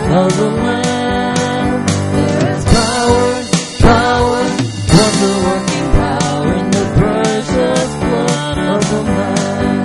of the Lamb. There is power, wonder-working power in the precious blood of the Lamb.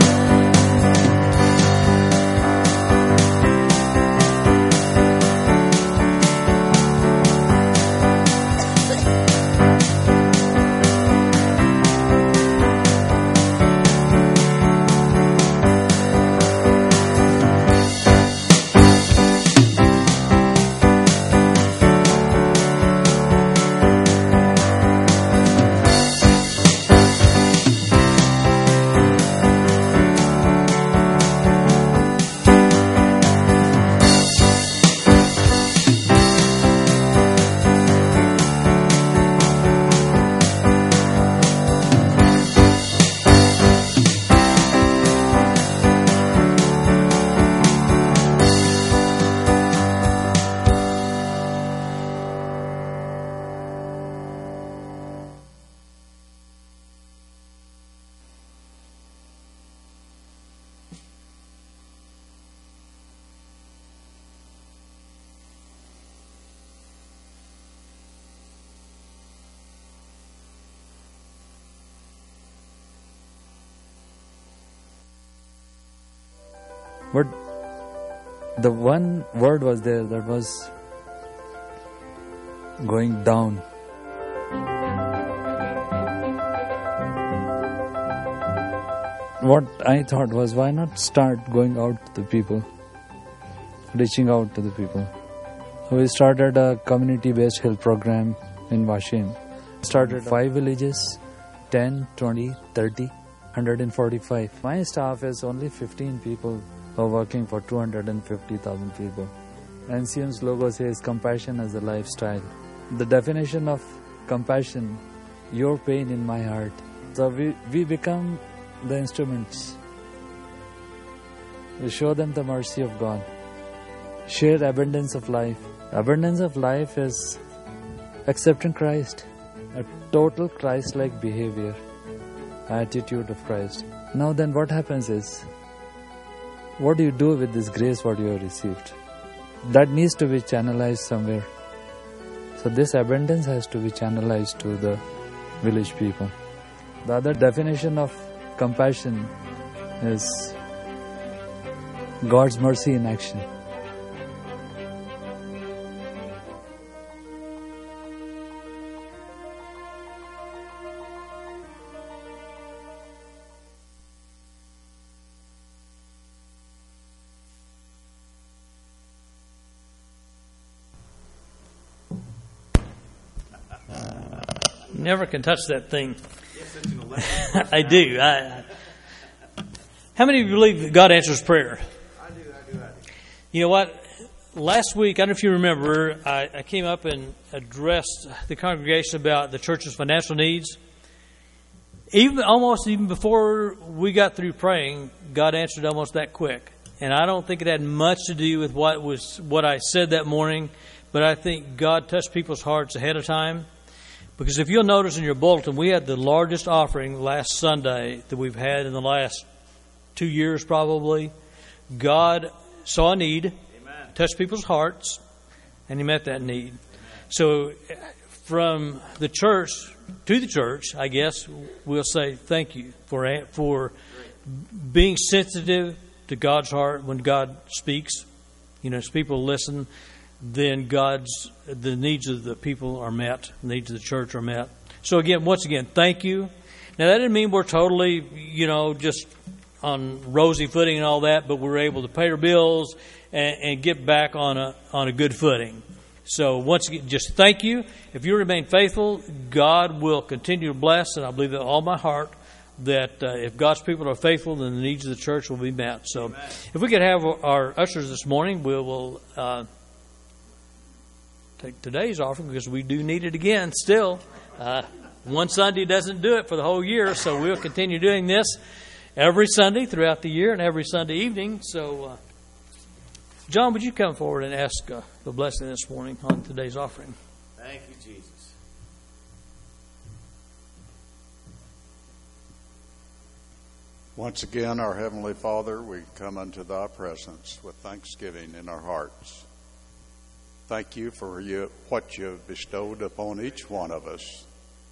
But the one word was there that was going down. What I thought was, why not start going out to the people, reaching out to the people. So we started a community-based health program in Washim. Started 5 villages, 10, 20, 30, 145. My staff is only 15 people who are working for 250,000 people. NCM's logo says compassion as a lifestyle. The definition of compassion, your pain in my heart. So we become the instruments. We show them the mercy of God. Share abundance of life. Abundance of life is accepting Christ, a total Christ-like behavior, attitude of Christ. Now then what happens is, what do you do with this grace what you have received? That needs to be channelized somewhere. So this abundance has to be channelized to the village people. The other definition of compassion is God's mercy in action. Never can touch that thing. I do. How many of you believe that God answers prayer? I do. You know what? Last week, I don't know if you remember, I came up and addressed the congregation about the church's financial needs. Even before we got through praying, God answered almost that quick. And I don't think it had much to do with what I said that morning, but I think God touched people's hearts ahead of time. Because if you'll notice in your bulletin, we had the largest offering last Sunday that we've had in the last 2 years probably. God saw a need, Amen. Touched people's hearts, and He met that need. Amen. So from the church to the church, I guess, we'll say thank you for being sensitive to God's heart when God speaks. You know, as people listen, then the needs of the people are met, the needs of the church are met. So once again, thank you. Now that doesn't mean we're totally, just on rosy footing and all that, but we're able to pay our bills and get back on a good footing. So once again, just thank you. If you remain faithful, God will continue to bless, and I believe that all my heart that if God's people are faithful, then the needs of the church will be met. So Amen. If we could have our ushers this morning, we will take today's offering because we do need it again still. One Sunday doesn't do it for the whole year, so we'll continue doing this every Sunday throughout the year and every Sunday evening. So, John, would you come forward and ask the blessing this morning on today's offering? Thank you, Jesus. Once again, our Heavenly Father, we come unto Thy presence with thanksgiving in our hearts. Thank you for what you have bestowed upon each one of us.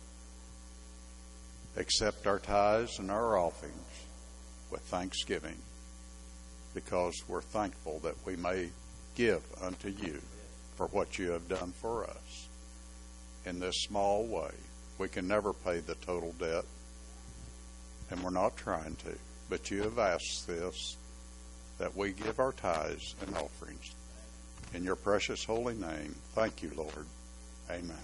Accept our tithes and our offerings with thanksgiving, because we're thankful that we may give unto you for what you have done for us in this small way. We can never pay the total debt, and we're not trying to, but you have asked this, that we give our tithes and offerings. In your precious holy name, thank you, Lord. Amen.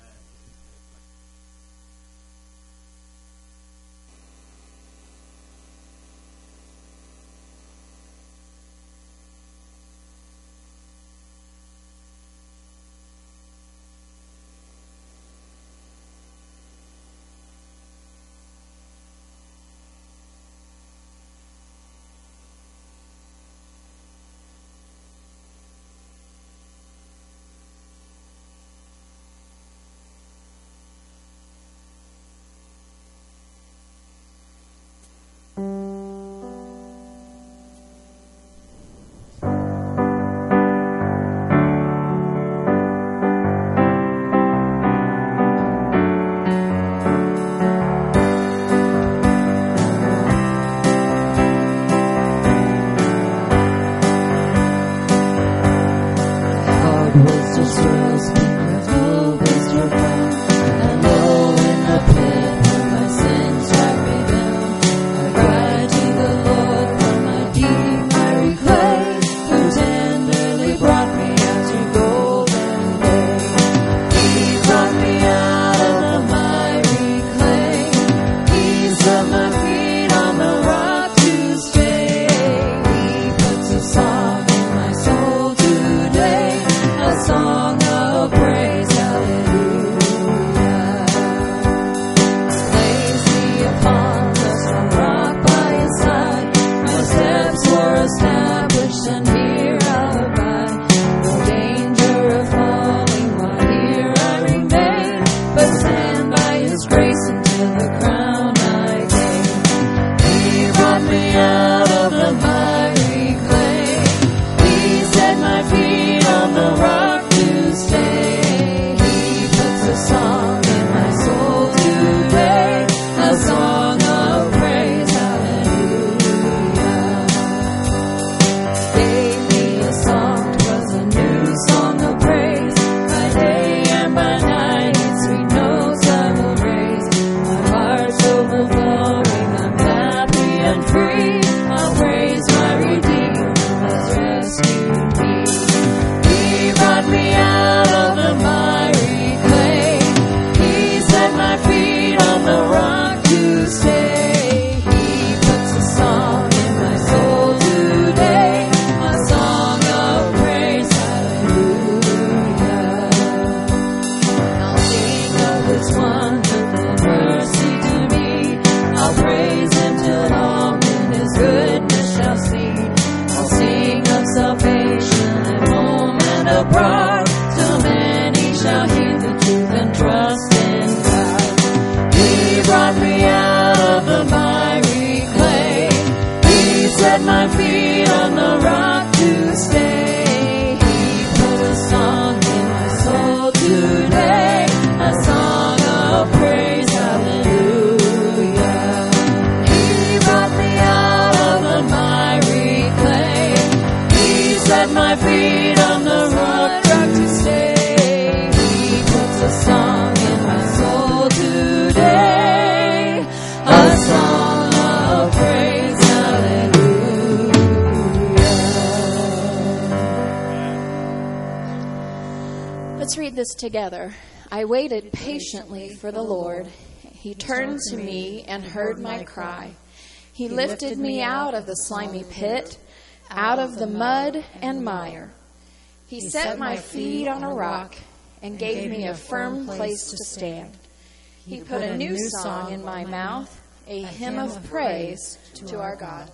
Together. I waited patiently for the Lord. He turned to me and heard my cry. He lifted me out of the slimy pit, out of the mud and mire. He set my feet on a rock and gave me a firm place to stand. He put a new song in my mouth, a hymn of praise to our God.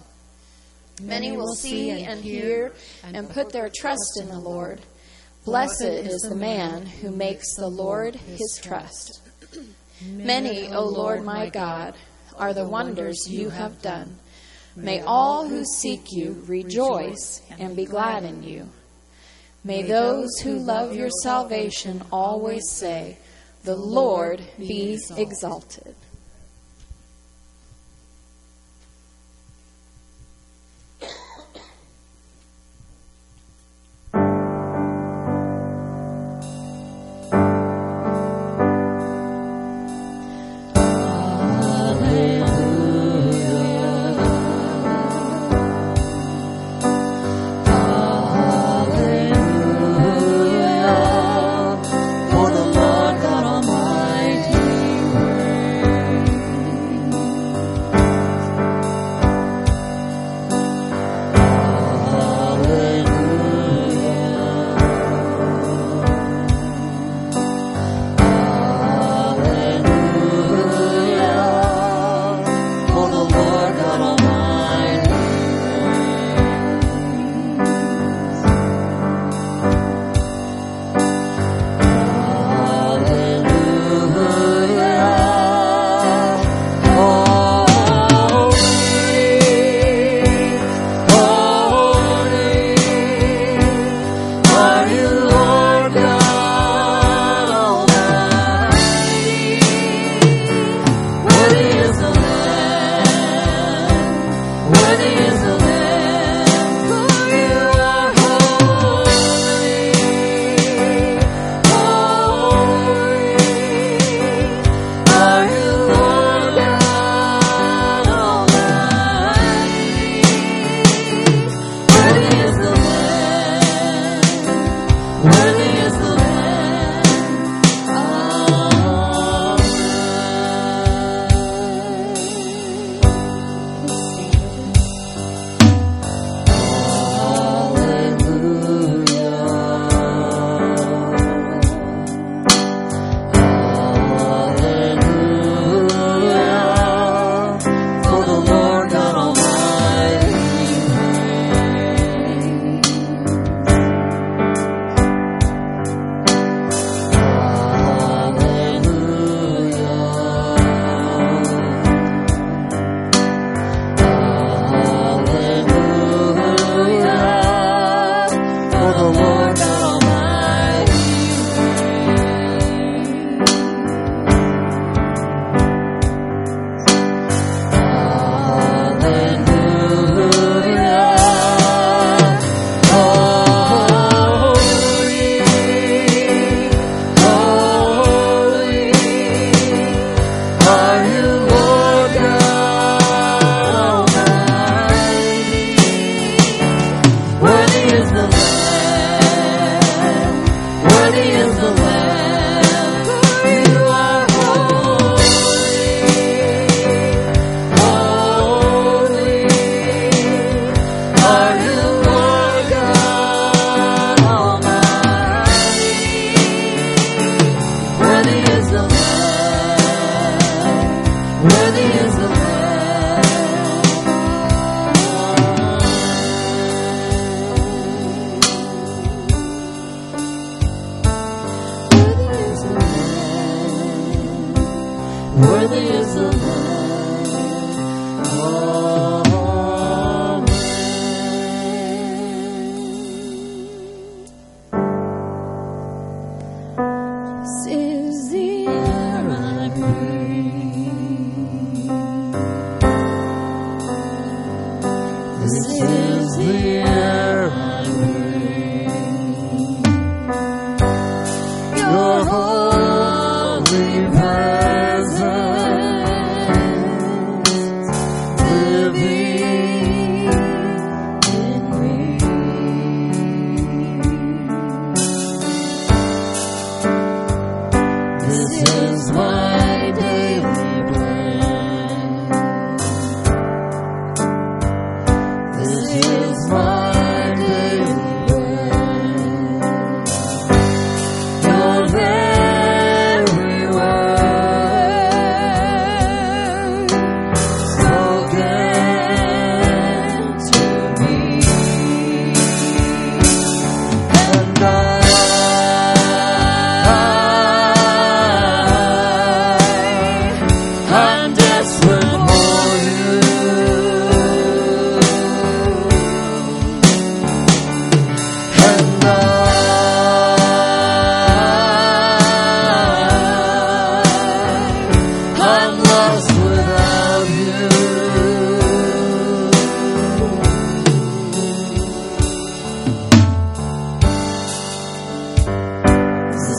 Many will see and hear and put their trust in the Lord. Blessed is the man who makes the Lord his trust. Many, O Lord my God, are the wonders you have done. May all who seek you rejoice and be glad in you. May those who love your salvation always say, "The Lord be exalted."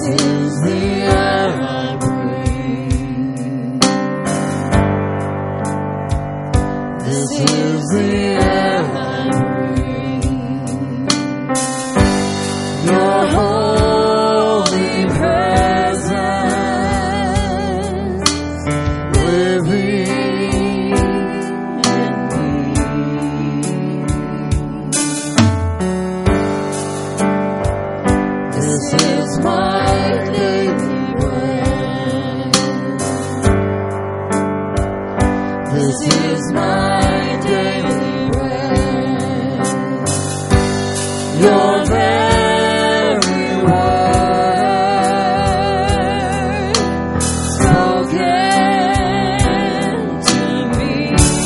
is the air I breathe. This is the air I breathe. Your holy presence living in me. This is my daily bread. This is my daily bread. Your very word spoken to me.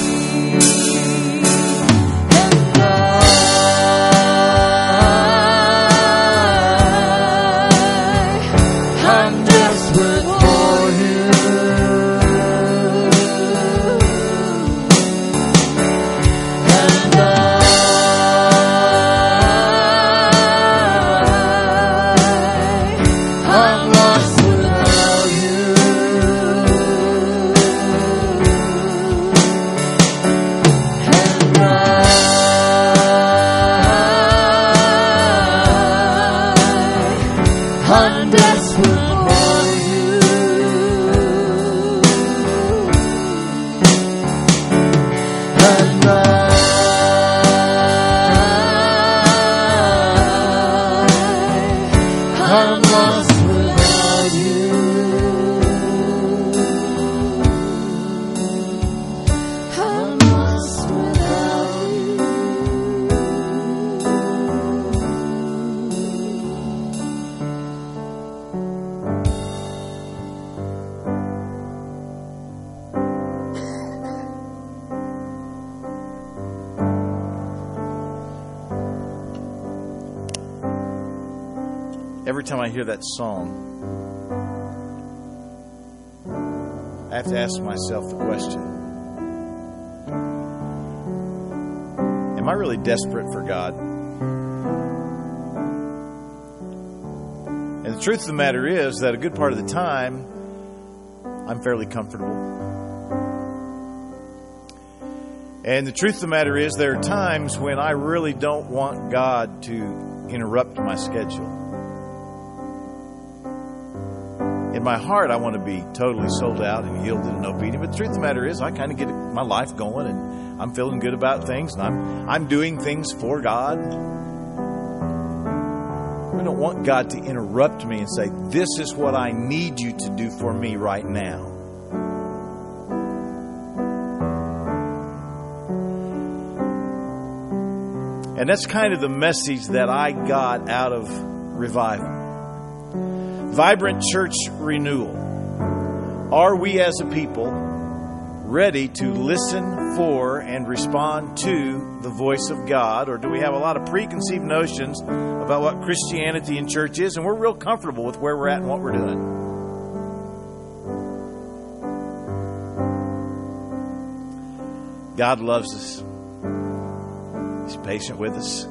And I'm desperate for you. And I'm lost without you. And I'm desperate for you. And I'm lost without you. I'm lost without you. Every time I hear that song, I have to ask myself the question, am I really desperate for God? And the truth of the matter is that a good part of the time, I'm fairly comfortable. And the truth of the matter is there are times when I really don't want God to interrupt my schedule. In my heart, I want to be totally sold out and yielded and obedient. But the truth of the matter is, I kind of get my life going, and I'm feeling good about things, and I'm doing things for God. I don't want God to interrupt me and say, "This is what I need you to do for me right now." And that's kind of the message that I got out of revival. Vibrant church renewal. Are we as a people ready to listen for and respond to the voice of God? Or do we have a lot of preconceived notions about what Christianity and church is, and we're real comfortable with where we're at and what we're doing? God loves us. He's patient with us.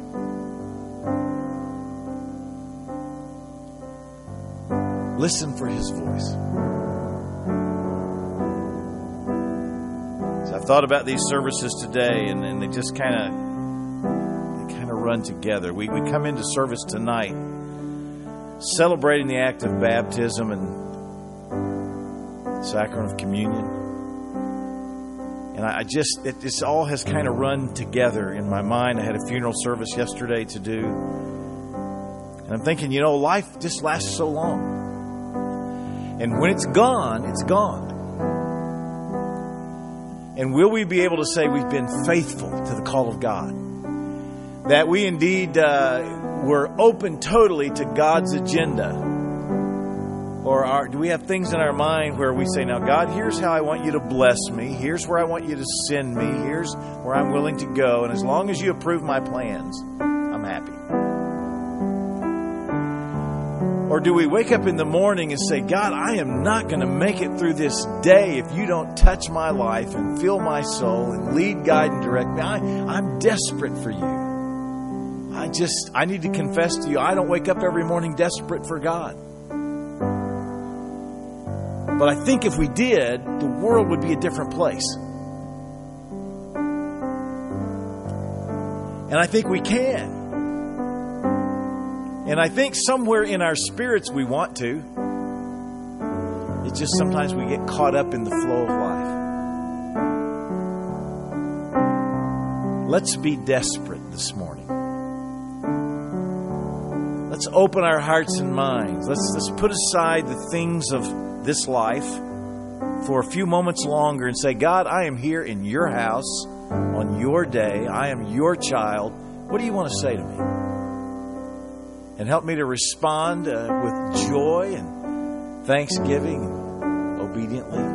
Listen for His voice. So I've thought about these services today, and they just kind of run together. We come into service tonight celebrating the act of baptism and sacrament of communion. And this all has kind of run together in my mind. I had a funeral service yesterday to do. And I'm thinking, life just lasts so long. And when it's gone, it's gone. And will we be able to say we've been faithful to the call of God? That we indeed were open totally to God's agenda? Or do we have things in our mind where we say, now, God, here's how I want you to bless me. Here's where I want you to send me. Here's where I'm willing to go. And as long as you approve my plans, I'm happy. Or do we wake up in the morning and say, God, I am not going to make it through this day if you don't touch my life and fill my soul and lead, guide, and direct me. I'm desperate for you. I need to confess to you, I don't wake up every morning desperate for God. But I think if we did, the world would be a different place. And I think we can. And I think somewhere in our spirits we want to. It's just sometimes we get caught up in the flow of life. Let's be desperate this morning. Let's open our hearts and minds. Let's put aside the things of this life for a few moments longer and say, God, I am here in your house on your day. I am your child. What do you want to say to me? And help me to respond with joy and thanksgiving and obediently.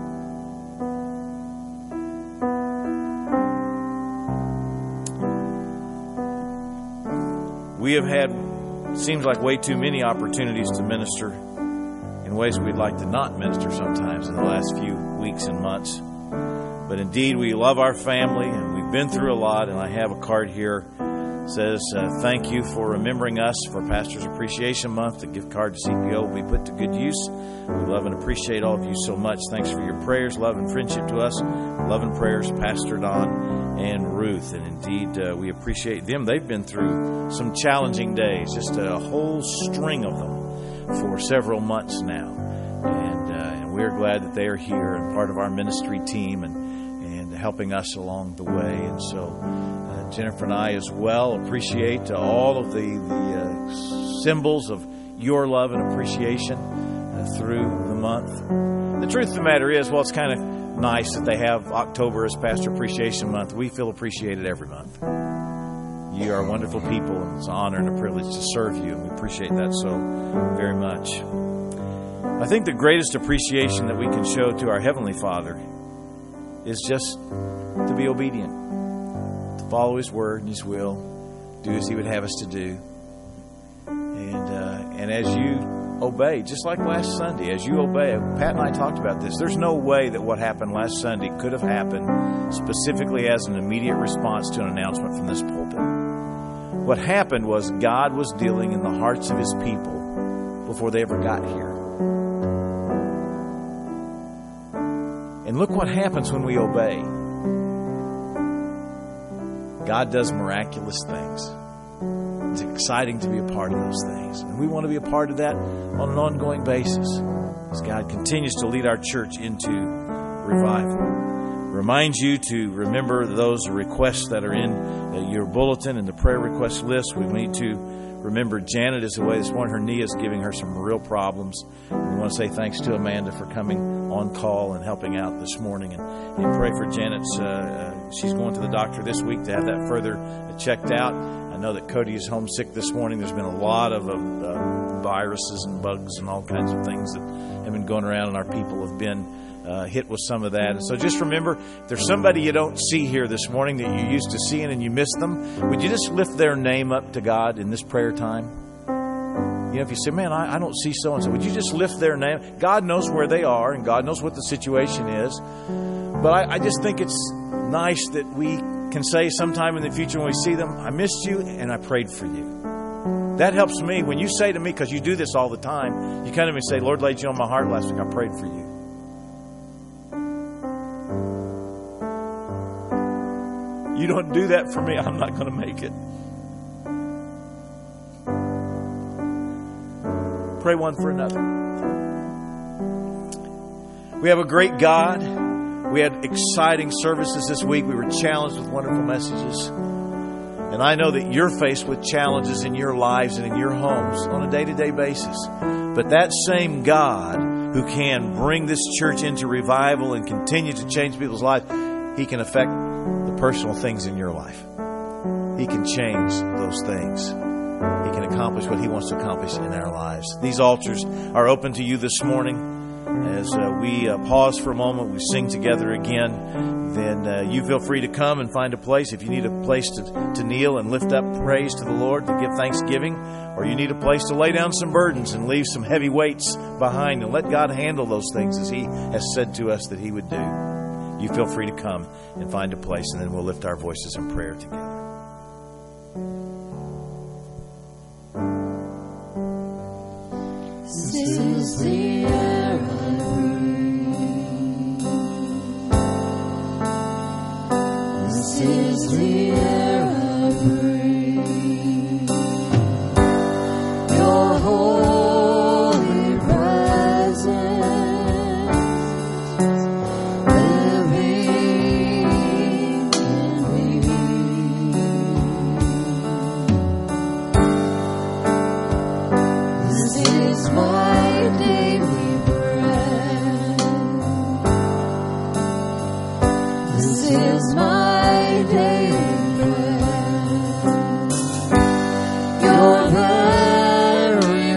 We have had, seems like, way too many opportunities to minister in ways we'd like to not minister sometimes in the last few weeks and months. But indeed, we love our family, and we've been through a lot, and I have a card here that says, thank you for remembering us for Pastor's Appreciation Month. The gift card to CPO will be put to good use. We love and appreciate all of you so much. Thanks for your prayers, love, and friendship to us. Love and prayers, Pastor Don and Ruth. And indeed, we appreciate them. They've been through some challenging days, just a whole string of them for several months now. And we're glad that they are here and part of our ministry team and helping us along the way. And so Jennifer and I as well appreciate all of the symbols of your love and appreciation through the month. The truth of the matter is, well, it's kind of nice that they have October as Pastor Appreciation Month. We feel appreciated every month. You are wonderful people, and it's an honor and a privilege to serve you, and we appreciate that so very much. I think the greatest appreciation that we can show to our Heavenly Father is just to be obedient, to follow His Word and His will, do as He would have us to do. And as you obey, just like last Sunday, as you obey, Pat and I talked about this, there's no way that what happened last Sunday could have happened specifically as an immediate response to an announcement from this pulpit. What happened was God was dealing in the hearts of His people before they ever got here. And look what happens when we obey. God does miraculous things. It's exciting to be a part of those things. And we want to be a part of that on an ongoing basis as God continues to lead our church into revival. Remind you to remember those requests that are in your bulletin and the prayer request list. We need to remember Janet is away this morning. Her knee is giving her some real problems. We want to say thanks to Amanda for coming on call and helping out this morning. And pray for Janet's, she's going to the doctor this week to have that further checked out. I know that Cody is homesick this morning. There's been a lot of viruses and bugs and all kinds of things that have been going around, and our people have been hit with some of that. And so just remember, if there's somebody you don't see here this morning that you're used to seeing and you miss them, would you just lift their name up to God in this prayer time? You know, if you say, man, I don't see so-and-so, would you just lift their name? God knows where they are, and God knows what the situation is. But I just think it's nice that we can say sometime in the future when we see them, I missed you and I prayed for you. That helps me. When you say to me, because you do this all the time, you come to me and say, Lord laid you on my heart last week, I prayed for you. You don't do that for me, I'm not going to make it. Pray one for another. We have a great God. We had exciting services this week. We were challenged with wonderful messages. And I know that you're faced with challenges in your lives and in your homes on a day-to-day basis. But that same God who can bring this church into revival and continue to change people's lives, He can affect the personal things in your life. He can change those things. He can accomplish what He wants to accomplish in our lives. These altars are open to you this morning. As we pause for a moment, we sing together again, then you feel free to come and find a place. If you need a place to kneel and lift up praise to the Lord, to give thanksgiving, or you need a place to lay down some burdens and leave some heavy weights behind and let God handle those things as He has said to us that He would do. You feel free to come and find a place, and then we'll lift our voices in prayer together. This is the air I breathe. is my daily bread. This is my daily bread. Your very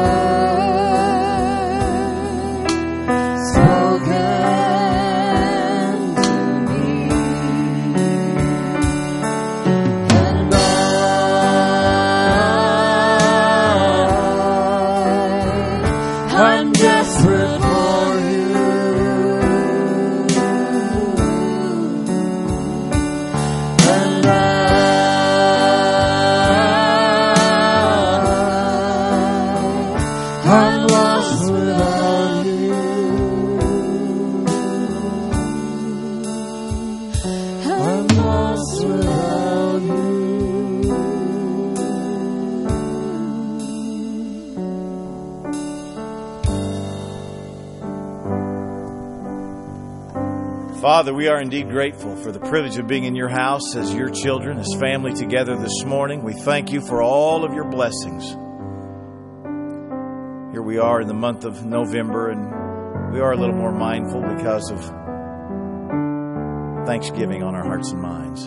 word spoken to me, and I'm desperate for you, and I'm lost without you. I'm lost without you. Father, we are indeed grateful for the privilege of being in your house as your children, as family together this morning. We thank you for all of your blessings. Here we are in the month of November, and we are a little more mindful because of Thanksgiving on our hearts and minds.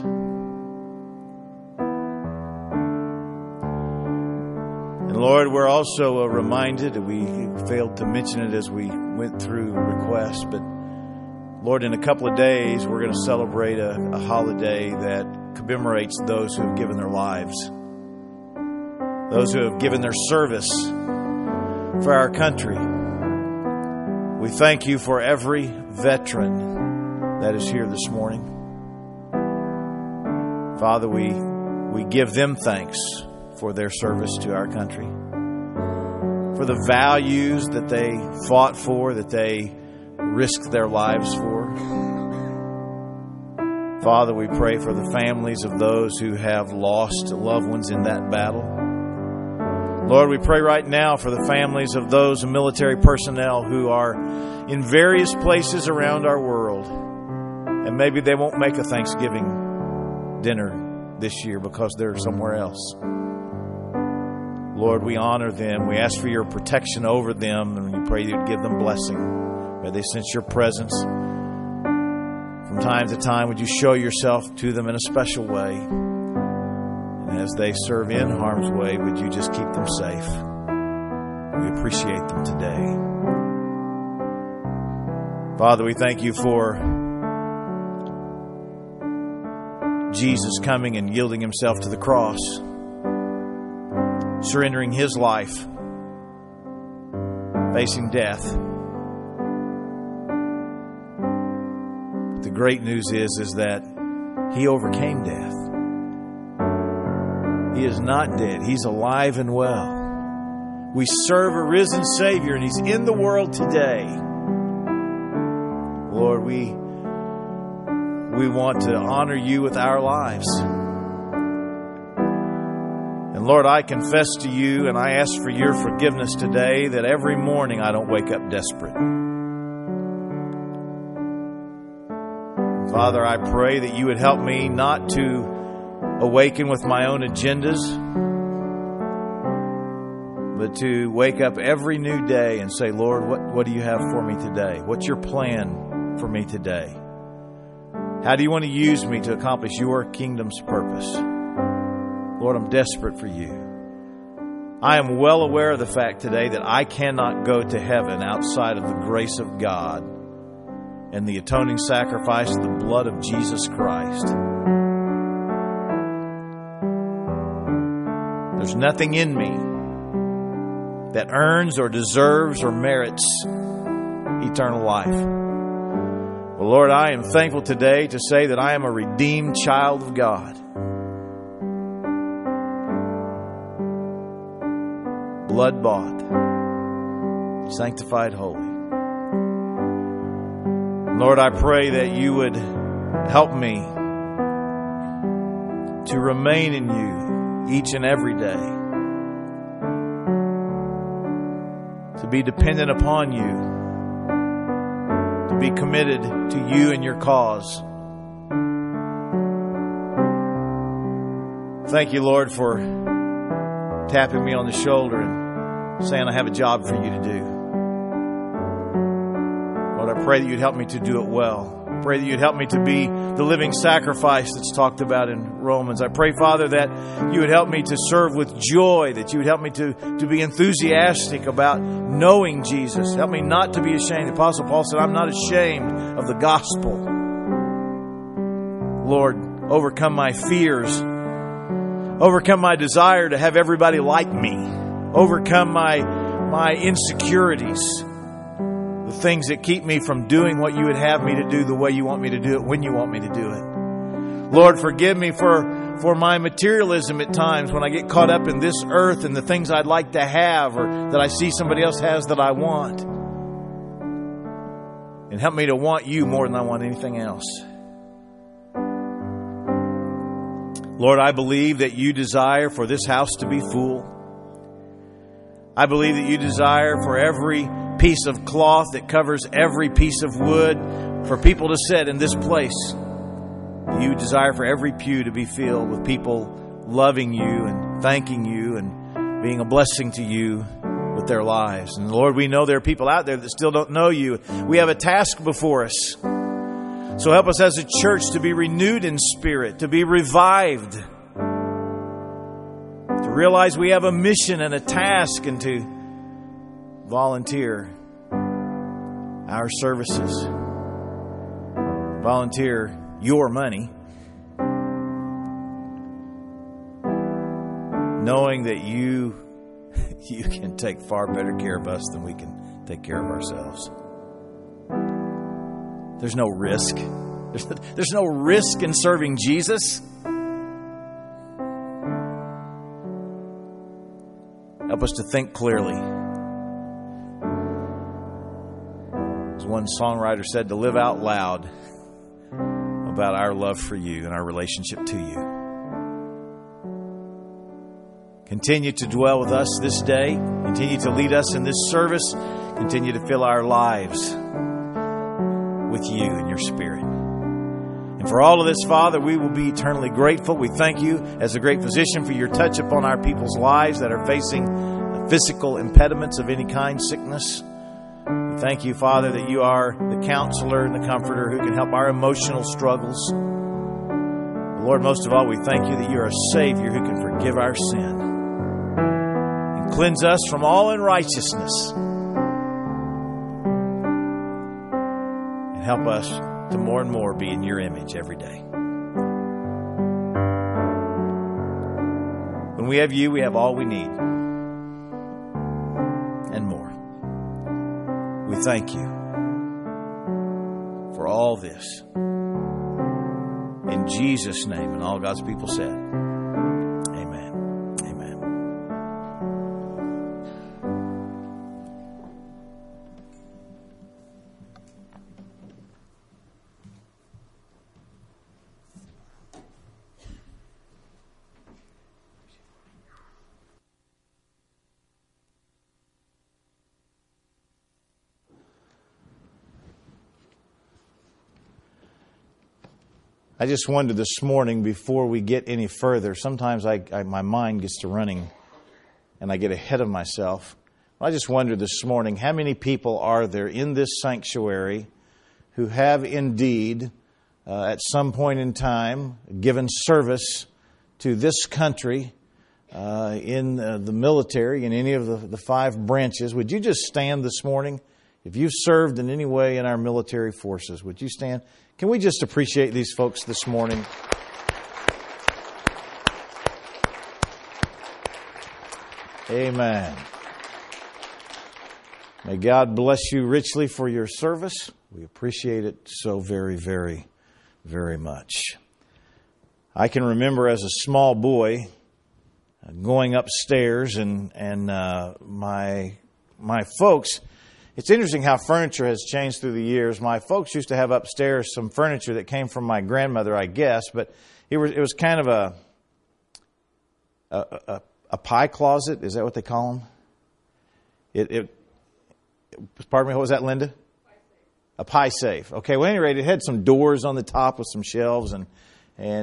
And Lord, we're also reminded, we failed to mention it as we went through requests, but Lord, in a couple of days, we're going to celebrate a holiday that commemorates those who have given their lives, those who have given their service for our country. We thank you for every veteran that is here this morning. Father, we give them thanks for their service to our country, for the values that they fought for, that they risked their lives for. Father, we pray for the families of those who have lost loved ones in that battle. Lord, we pray right now for the families of those military personnel who are in various places around our world, and maybe they won't make a Thanksgiving dinner this year because they're somewhere else. Lord, we honor them. We ask for your protection over them, and we pray you'd give them blessing. May they sense your presence. From time to time, would you show yourself to them in a special way? And as they serve in harm's way, would you just keep them safe? We appreciate them today. Father, we thank you for Jesus coming and yielding himself to the cross, surrendering his life, facing death. The great news is that he overcame death. He is not dead. He's alive and well. We serve a risen Savior, and he's in the world today. Lord, we want to honor you with our lives. And Lord, I confess to you, and I ask for your forgiveness today, that every morning I don't wake up desperate. Father, I pray that you would help me not to awaken with my own agendas, but to wake up every new day and say, Lord, what do you have for me today? What's your plan for me today? How do you want to use me to accomplish your kingdom's purpose? Lord, I'm desperate for you. I am well aware of the fact today that I cannot go to heaven outside of the grace of God and the atoning sacrifice of the blood of Jesus Christ. There's nothing in me that earns or deserves or merits eternal life. Well, Lord, I am thankful today to say that I am a redeemed child of God. Blood bought, sanctified, holy. Lord, I pray that you would help me to remain in you each and every day, to be dependent upon you, to be committed to you and your cause. Thank you, Lord, for tapping me on the shoulder and saying I have a job for you to do. Lord, I pray that you'd help me to do it well. I pray that you'd help me to be the living sacrifice that's talked about in Romans. I pray, Father, that you would help me to serve with joy, that you would help me to be enthusiastic about knowing Jesus. Help me not to be ashamed. The Apostle Paul said, I'm not ashamed of the gospel. Lord, overcome my fears. Overcome my desire to have everybody like me. Overcome my insecurities. The things that keep me from doing what you would have me to do the way you want me to do it, when you want me to do it. Lord, forgive me for my materialism at times when I get caught up in this earth and the things I'd like to have or that I see somebody else has that I want. And help me to want you more than I want anything else. Lord, I believe that you desire for this house to be full. I believe that you desire for every piece of cloth that covers every piece of wood for people to sit in this place. You desire for every pew to be filled with people loving you and thanking you and being a blessing to you with their lives. And Lord, we know there are people out there that still don't know you. We have a task before us. So help us as a church to be renewed in spirit, to be revived, to realize we have a mission and a task, and to volunteer our services, volunteer your money, knowing that you can take far better care of us than we can take care of ourselves. There's no risk. There's no risk in serving Jesus. Help us to think clearly. As one songwriter said, to live out loud about our love for you and our relationship to you. Continue to dwell with us this day. Continue to lead us in this service. Continue to fill our lives with you and your Spirit. And for all of this, Father, we will be eternally grateful. We thank you as a great physician for your touch upon our people's lives that are facing physical impediments of any kind, sickness. We thank you, Father, that you are the counselor and the comforter who can help our emotional struggles. Lord, most of all, we thank you that you are a Savior who can forgive our sin and cleanse us from all unrighteousness. Help us to more and more be in your image every day. When we have you, we have all we need and more. We thank you for all this. In Jesus' name, and all God's people said, amen. Amen. I just wondered this morning, before we get any further, sometimes my mind gets to running and I get ahead of myself. I just wondered this morning, how many people are there in this sanctuary who have indeed, at some point in time, given service to this country in the military, in any of the 5 branches? Would you just stand this morning? If you've served in any way in our military forces, would you stand? Can we just appreciate these folks this morning? Amen. May God bless you richly for your service. We appreciate it so very, very, very much. I can remember as a small boy going upstairs and my folks. It's interesting how furniture has changed through the years. My folks used to have upstairs some furniture that came from my grandmother, I guess, but it was kind of a pie closet. Is that what they call them? Pardon me, what was that, Linda? A pie safe. Okay, well, at any rate, it had some doors on the top with some shelves, and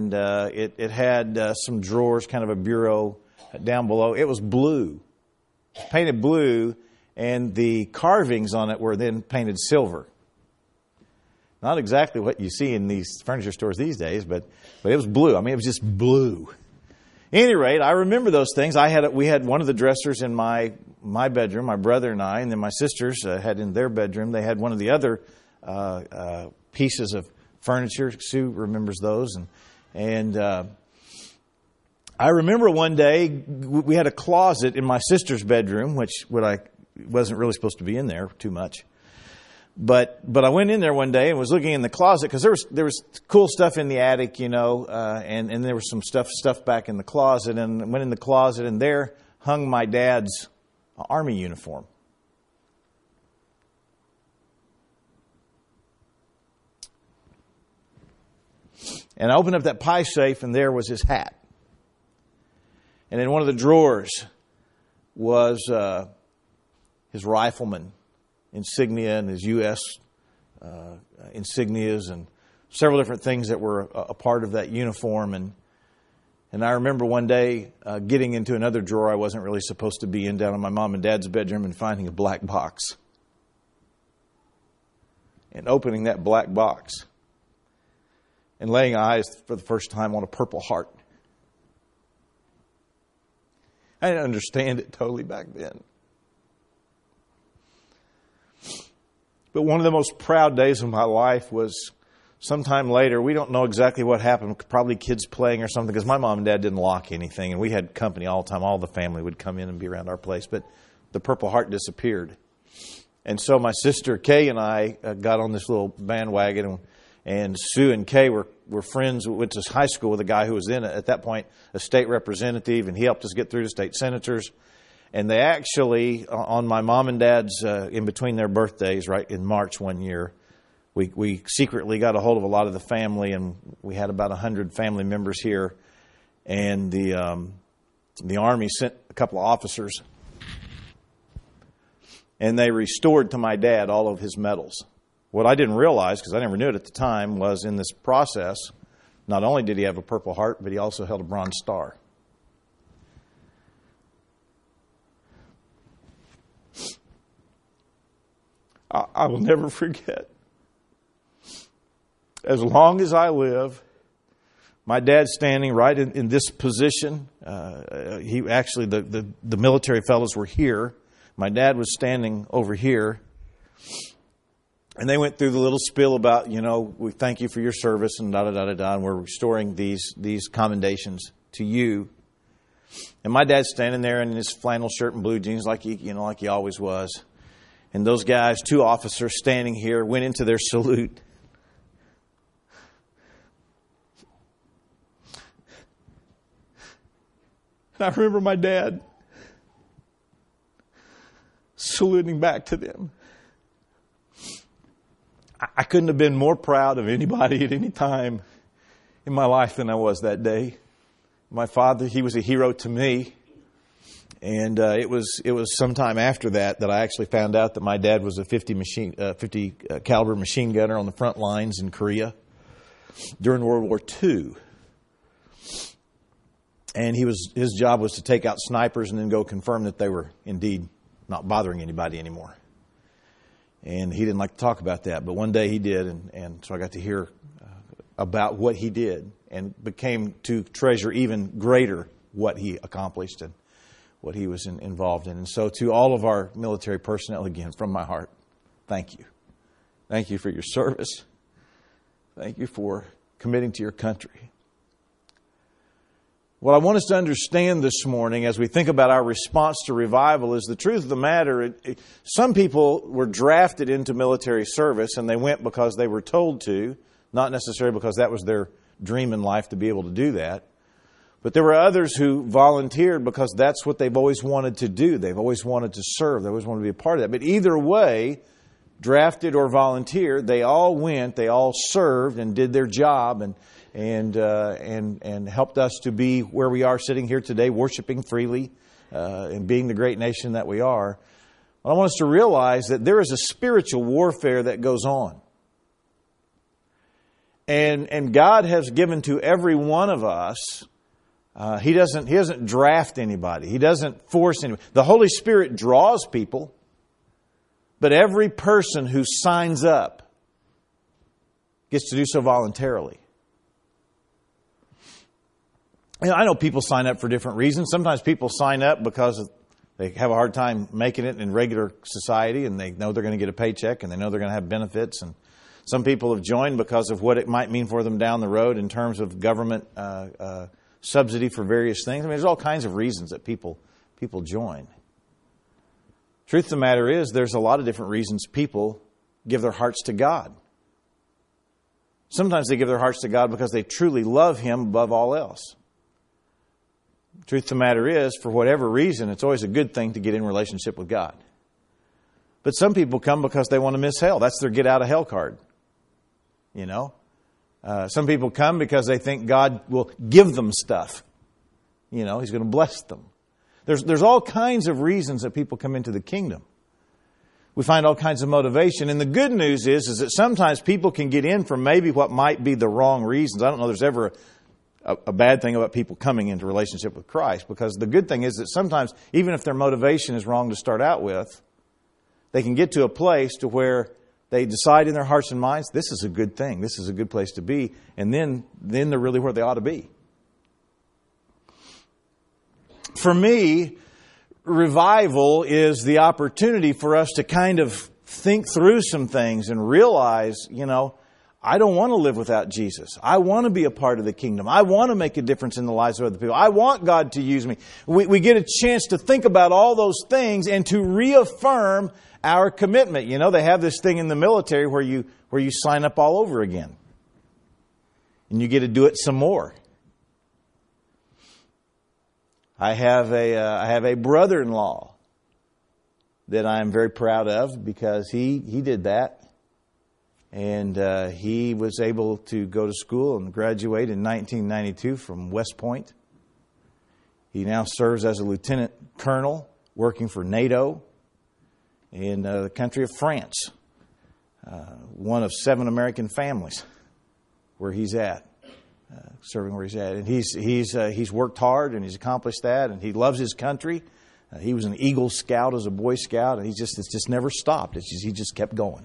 it had some drawers, kind of a bureau down below. It was blue. painted blue, and the carvings on it were then painted silver. Not exactly what you see in these furniture stores these days, but it was blue. I mean, it was just blue. At any rate, I remember those things. We had one of the dressers in my bedroom, my brother and I, and then my sisters had in their bedroom. They had one of the other pieces of furniture. Sue remembers those, and I remember one day we had a closet in my sister's bedroom, which wasn't really supposed to be in there too much. But I went in there one day and was looking in the closet because there was cool stuff in the attic, and there was some stuff back in the closet. And I went in the closet, and there hung my dad's Army uniform. And I opened up that pie safe, and there was his hat. And in one of the drawers was his rifleman insignia and his U.S. Insignias and several different things that were a part of that uniform. And I remember one day getting into another drawer I wasn't really supposed to be in down in my mom and dad's bedroom and finding a black box. And opening that black box and laying eyes for the first time on a Purple Heart. I didn't understand it totally back then. But one of the most proud days of my life was sometime later. We don't know exactly what happened. Probably kids playing or something, because my mom and dad didn't lock anything. And we had company all the time. All the family would come in and be around our place. But the Purple Heart disappeared. And so my sister Kay and I got on this little bandwagon. And Sue and Kay were friends. We went to high school with a guy who was at that point, a state representative. And he helped us get through to state senators. And they actually, on my mom and dad's, in between their birthdays, right in March one year, we secretly got a hold of a lot of the family, and we had about 100 family members here. And the Army sent a couple of officers, and they restored to my dad all of his medals. What I didn't realize, because I never knew it at the time, was in this process, not only did he have a Purple Heart, but he also held a Bronze Star. I will never forget. As long as I live, my dad's standing right in this position. He actually, the military fellows were here. My dad was standing over here. And they went through the little spiel about, we thank you for your service and da-da-da-da-da, and we're restoring these commendations to you. And my dad's standing there in his flannel shirt and blue jeans like he always was. And those guys, 2 officers standing here, went into their salute. And I remember my dad saluting back to them. I couldn't have been more proud of anybody at any time in my life than I was that day. My father, he was a hero to me. And it was sometime after that I actually found out that my dad was a 50 caliber machine gunner on the front lines in Korea during World War II. And his job was to take out snipers and then go confirm that they were indeed not bothering anybody anymore. And he didn't like to talk about that, but one day he did, and so I got to hear about what he did and became to treasure even greater what he accomplished and what he was involved in. And so to all of our military personnel, again, from my heart, thank you. Thank you for your service. Thank you for committing to your country. What I want us to understand this morning as we think about our response to revival is the truth of the matter. Some people were drafted into military service and they went because they were told to, not necessarily because that was their dream in life to be able to do that. But there were others who volunteered because that's what they've always wanted to do. They've always wanted to serve. They always wanted to be a part of that. But either way, drafted or volunteered, they all went, they all served and did their job and helped us to be where we are sitting here today, worshiping freely and being the great nation that we are. I want us to realize that there is a spiritual warfare that goes on. And God has given to every one of us He doesn't draft anybody. He doesn't force anybody. The Holy Spirit draws people, but every person who signs up gets to do so voluntarily. I know people sign up for different reasons. Sometimes people sign up because they have a hard time making it in regular society, and they know they're going to get a paycheck, and they know they're going to have benefits. And some people have joined because of what it might mean for them down the road in terms of government subsidy for various things. I mean, there's all kinds of reasons that people join. Truth of the matter is, there's a lot of different reasons people give their hearts to God. Sometimes they give their hearts to God because they truly love Him above all else. Truth of the matter is, for whatever reason, it's always a good thing to get in relationship with God. But some people come because they want to miss hell. That's their get out of hell card. You know? Some people come because they think God will give them stuff. You know, He's going to bless them. There's all kinds of reasons that people come into the kingdom. We find all kinds of motivation. And the good news is that sometimes people can get in for maybe what might be the wrong reasons. I don't know there's ever a bad thing about people coming into relationship with Christ, because the good thing is that sometimes, even if their motivation is wrong to start out with, they can get to a place to where they decide in their hearts and minds, this is a good thing, this is a good place to be, and then they're really where they ought to be. For me, revival is the opportunity for us to kind of think through some things and realize, you know, I don't want to live without Jesus. I want to be a part of the kingdom. I want to make a difference in the lives of other people. I want God to use me. We get a chance to think about all those things and to reaffirm our commitment. You know, they have this thing in the military where you sign up all over again. And you get to do it some more. I have a brother-in-law that I am very proud of because he did that. And he was able to go to school and graduate in 1992 from West Point. He now serves as a lieutenant colonel working for NATO in the country of France. One of 7 American families where he's at, serving where he's at. And he's worked hard and he's accomplished that, and he loves his country. He was an Eagle Scout as a Boy Scout, and it's just never stopped. He just kept going.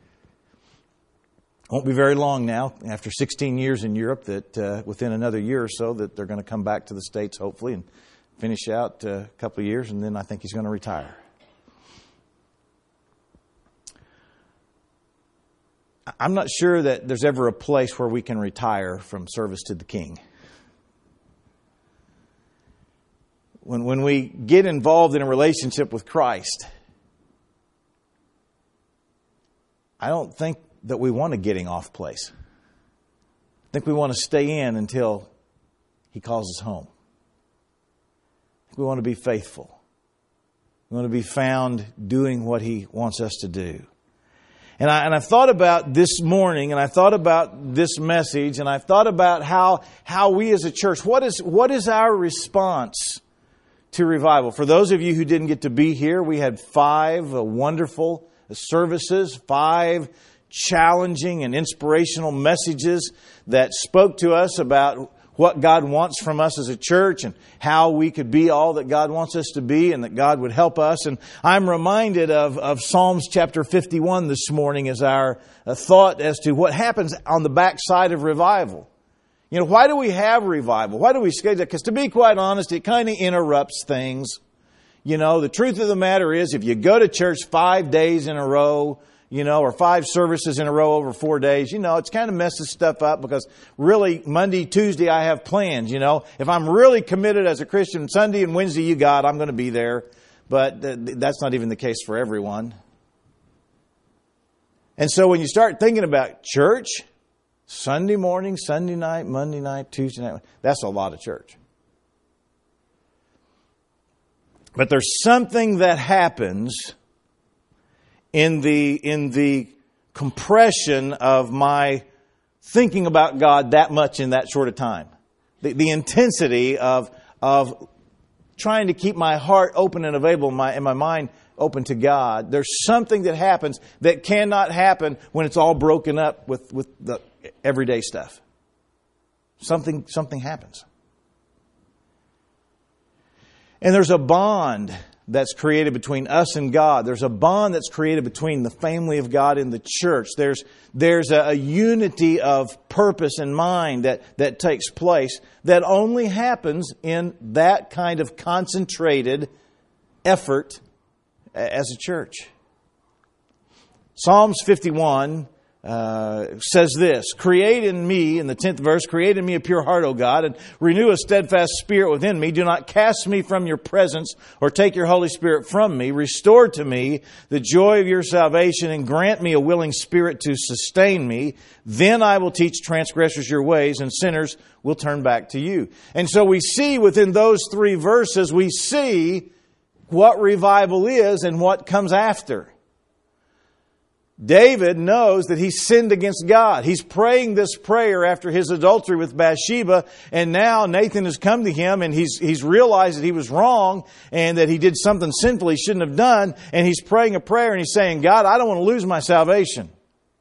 Won't be very long now, after 16 years in Europe, that within another year or so that they're going to come back to the States, hopefully, and finish out a couple of years, and then I think he's going to retire. I'm not sure that there's ever a place where we can retire from service to the King. When we get involved in a relationship with Christ, I don't think that we want a getting off place. I think we want to stay in until He calls us home. I think we want to be faithful. We want to be found doing what He wants us to do. And I've thought about this morning, and I thought about this message, and I've thought about how we as a church, what is our response to revival? For those of you who didn't get to be here, we had 5 wonderful services, 5 challenging and inspirational messages that spoke to us about what God wants from us as a church and how we could be all that God wants us to be and that God would help us. And I'm reminded of Psalms chapter 51 this morning as our thought as to what happens on the backside of revival. You know, why do we have revival? Why do we schedule it? Because to be quite honest, it kind of interrupts things. You know, the truth of the matter is, if you go to church 5 days in a row, you know, or 5 services in a row over 4 days, you know, it's kind of messes stuff up because really Monday, Tuesday, I have plans, you know. If I'm really committed as a Christian, Sunday and Wednesday, you got, I'm going to be there. But that's not even the case for everyone. And so when you start thinking about church, Sunday morning, Sunday night, Monday night, Tuesday night, that's a lot of church. But there's something that happens in the compression of my thinking about God that much in that short of time. The intensity of trying to keep my heart open and available and my mind open to God. There's something that happens that cannot happen when it's all broken up with the everyday stuff. Something happens. And there's a bond that's created between us and God. There's a bond that's created between the family of God and the church. There's a unity of purpose and mind that takes place that only happens in that kind of concentrated effort as a church. Psalms 51 says this, create in me, in the 10th verse, create in me a pure heart, O God, and renew a steadfast spirit within me. Do not cast me from your presence or take your Holy Spirit from me. Restore to me the joy of your salvation and grant me a willing spirit to sustain me. Then I will teach transgressors your ways and sinners will turn back to you. And so we see within those 3 verses, we see what revival is and what comes after. David knows that he sinned against God. He's praying this prayer after his adultery with Bathsheba, and now Nathan has come to him and he's realized that he was wrong and that he did something sinful he shouldn't have done, and he's praying a prayer and he's saying, God, I don't want to lose my salvation.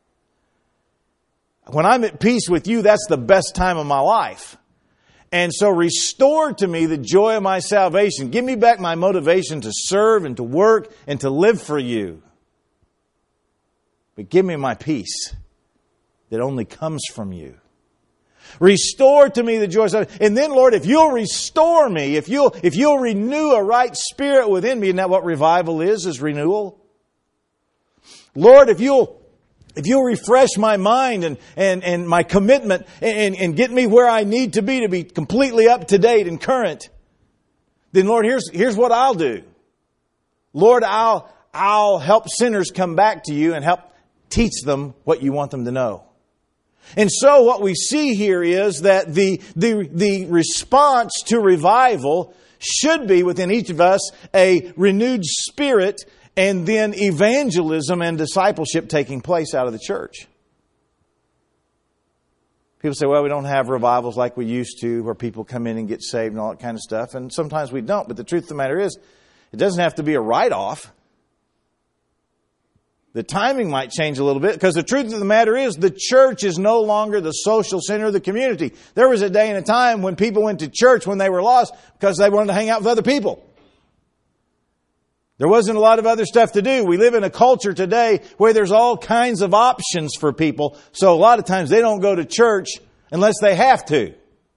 When I'm at peace with you, that's the best time of my life. And so restore to me the joy of my salvation. Give me back my motivation to serve and to work and to live for you. But give me my peace that only comes from you. Restore to me the joy of salvation. And then, Lord, if you'll restore me, if you'll renew a right spirit within me, isn't that what revival is renewal? Lord, if you'll refresh my mind and my commitment and get me where I need to be completely up to date and current, then Lord, here's what I'll do. Lord, I'll help sinners come back to you and help teach them what you want them to know. And so what we see here is that the response to revival should be within each of us a renewed spirit and then evangelism and discipleship taking place out of the church. People say, well, we don't have revivals like we used to where people come in and get saved and all that kind of stuff. And sometimes we don't. But the truth of the matter is, it doesn't have to be a write-off. The timing might change a little bit because the truth of the matter is the church is no longer the social center of the community. There was a day and a time when people went to church when they were lost because they wanted to hang out with other people. There wasn't a lot of other stuff to do. We live in a culture today where there's all kinds of options for people. So a lot of times they don't go to church unless they have to.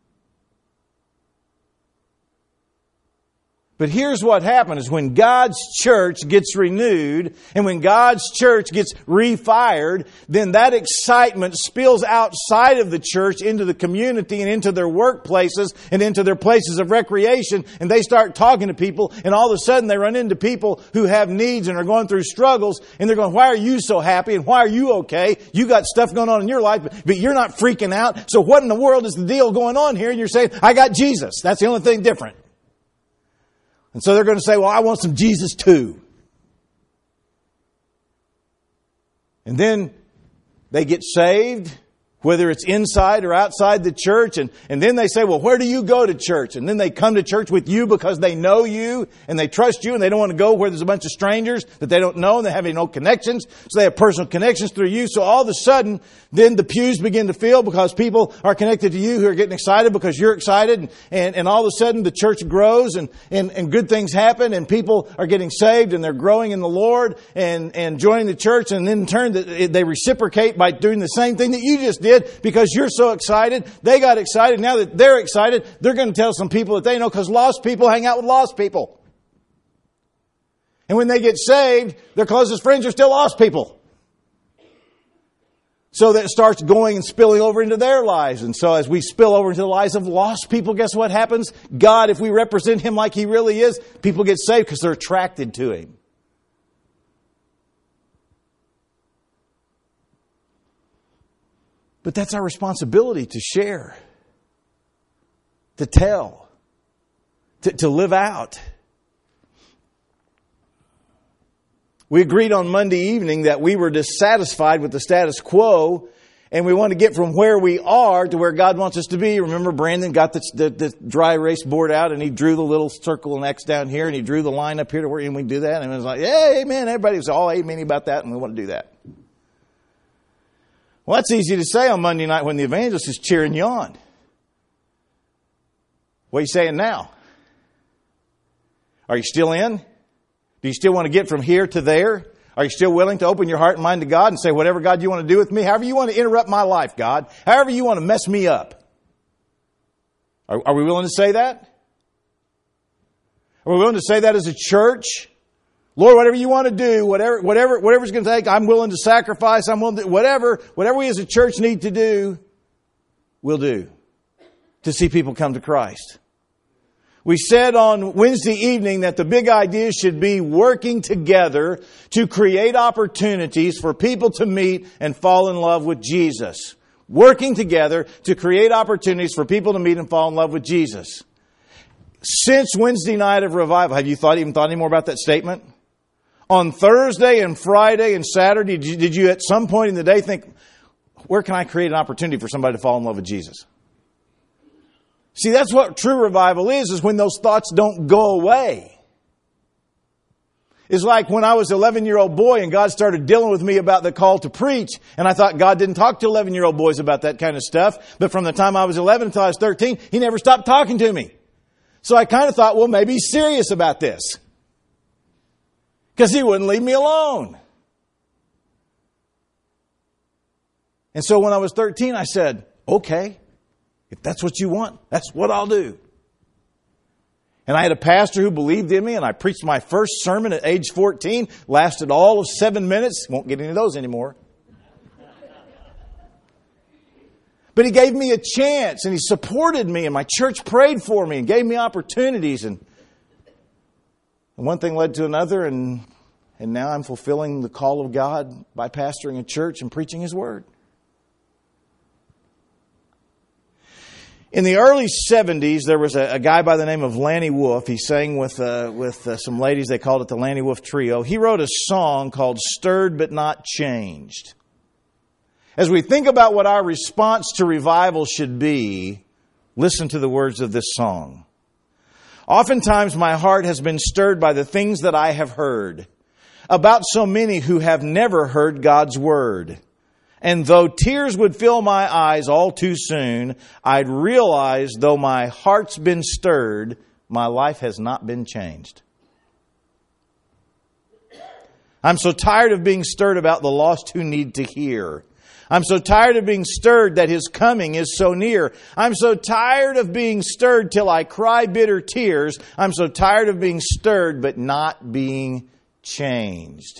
But here's what happens when God's church gets renewed and when God's church gets refired, then that excitement spills outside of the church into the community and into their workplaces and into their places of recreation, and they start talking to people, and all of a sudden they run into people who have needs and are going through struggles, and they're going, why are you so happy and why are you okay? You got stuff going on in your life, but you're not freaking out. So what in the world is the deal going on here? And you're saying, I got Jesus. That's the only thing different. And so they're going to say, well, I want some Jesus too. And then they get saved, whether it's inside or outside the church. And then they say, well, where do you go to church? And then they come to church with you because they know you and they trust you and they don't want to go where there's a bunch of strangers that they don't know and they have no connections. So they have personal connections through you. So all of a sudden, then the pews begin to fill because people are connected to you who are getting excited because you're excited. And all of a sudden the church grows and good things happen and people are getting saved and they're growing in the Lord and joining the church. And then in turn, they reciprocate by doing the same thing that you just did. Because you're so excited. They got excited. Now that they're excited, they're going to tell some people that they know because lost people hang out with lost people. And when they get saved, their closest friends are still lost people. So that starts going and spilling over into their lives. And so as we spill over into the lives of lost people, guess what happens? God, if we represent Him like He really is, people get saved because they're attracted to Him. But that's our responsibility to share, to tell, to live out. We agreed on Monday evening that we were dissatisfied with the status quo and we want to get from where we are to where God wants us to be. Remember, Brandon got the dry erase board out and he drew the little circle and X down here and he drew the line up here to where and we do that. And it was like, yeah, amen. Everybody was all amen about that and we want to do that. Well, that's easy to say on Monday night when the evangelist is cheering you on. What are you saying now? Are you still in? Do you still want to get from here to there? Are you still willing to open your heart and mind to God and say, whatever, God, you want to do with me, however you want to interrupt my life, God, however you want to mess me up? Are we willing to say that? Are we willing to say that as a church? Lord, whatever you want to do, whatever's going to take, I'm willing to sacrifice, I'm willing to, whatever we as a church need to do, we'll do to see people come to Christ. We said on Wednesday evening that the big idea should be working together to create opportunities for people to meet and fall in love with Jesus. Working together to create opportunities for people to meet and fall in love with Jesus. Since Wednesday night of revival, have you even thought any more about that statement? On Thursday and Friday and Saturday, did you at some point in the day think, where can I create an opportunity for somebody to fall in love with Jesus? See, that's what true revival is when those thoughts don't go away. It's like when I was an 11-year-old boy and God started dealing with me about the call to preach. And I thought God didn't talk to 11-year-old boys about that kind of stuff. But from the time I was 11 until I was 13, He never stopped talking to me. So I kind of thought, well, maybe He's serious about this. Because He wouldn't leave me alone. And so when I was 13, I said, okay. If that's what you want, that's what I'll do. And I had a pastor who believed in me, and I preached my first sermon at age 14. Lasted all of 7 minutes. Won't get any of those anymore. But he gave me a chance, and he supported me, and my church prayed for me and gave me opportunities. And one thing led to another, and now I'm fulfilling the call of God by pastoring a church and preaching His Word. In the early 70s, there was a guy by the name of Lanny Wolf. He sang with some ladies. They called it the Lanny Wolf Trio. He wrote a song called Stirred But Not Changed. As we think about what our response to revival should be, listen to the words of this song. Oftentimes my heart has been stirred by the things that I have heard about so many who have never heard God's Word. And though tears would fill my eyes all too soon, I'd realize though my heart's been stirred, my life has not been changed. I'm so tired of being stirred about the lost who need to hear. I'm so tired of being stirred that His coming is so near. I'm so tired of being stirred till I cry bitter tears. I'm so tired of being stirred but not being changed.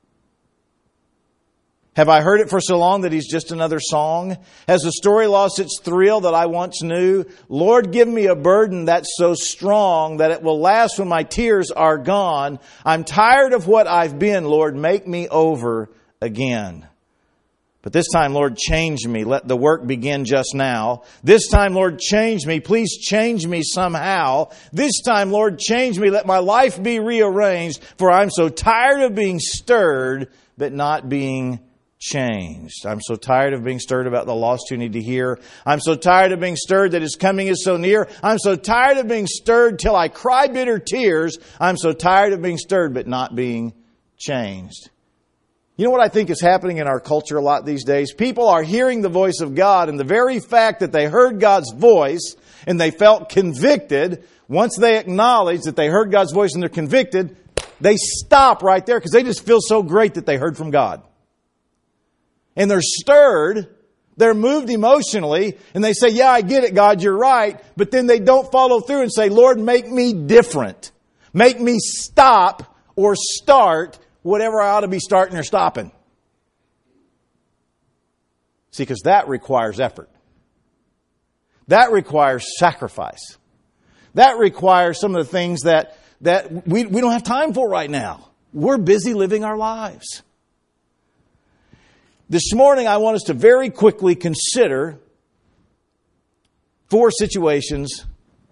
Have I heard it for so long that He's just another song? Has the story lost its thrill that I once knew? Lord, give me a burden that's so strong that it will last when my tears are gone. I'm tired of what I've been. Lord, make me over again. But this time, Lord, change me. Let the work begin just now. This time, Lord, change me. Please change me somehow. This time, Lord, change me. Let my life be rearranged. For I'm so tired of being stirred, but not being changed. I'm so tired of being stirred about the lost who need to hear. I'm so tired of being stirred that His coming is so near. I'm so tired of being stirred till I cry bitter tears. I'm so tired of being stirred but not being changed. You know what I think is happening in our culture a lot these days? People are hearing the voice of God, and the very fact that they heard God's voice and they felt convicted, once they acknowledge that they heard God's voice and they're convicted, they stop right there because they just feel so great that they heard from God. And they're stirred, they're moved emotionally, and they say, yeah, I get it, God, you're right. But then they don't follow through and say, Lord, make me different. Make me stop or start whatever I ought to be starting or stopping. See, because that requires effort. That requires sacrifice. That requires some of the things that we don't have time for right now. We're busy living our lives. This morning, I want us to very quickly consider 4 situations,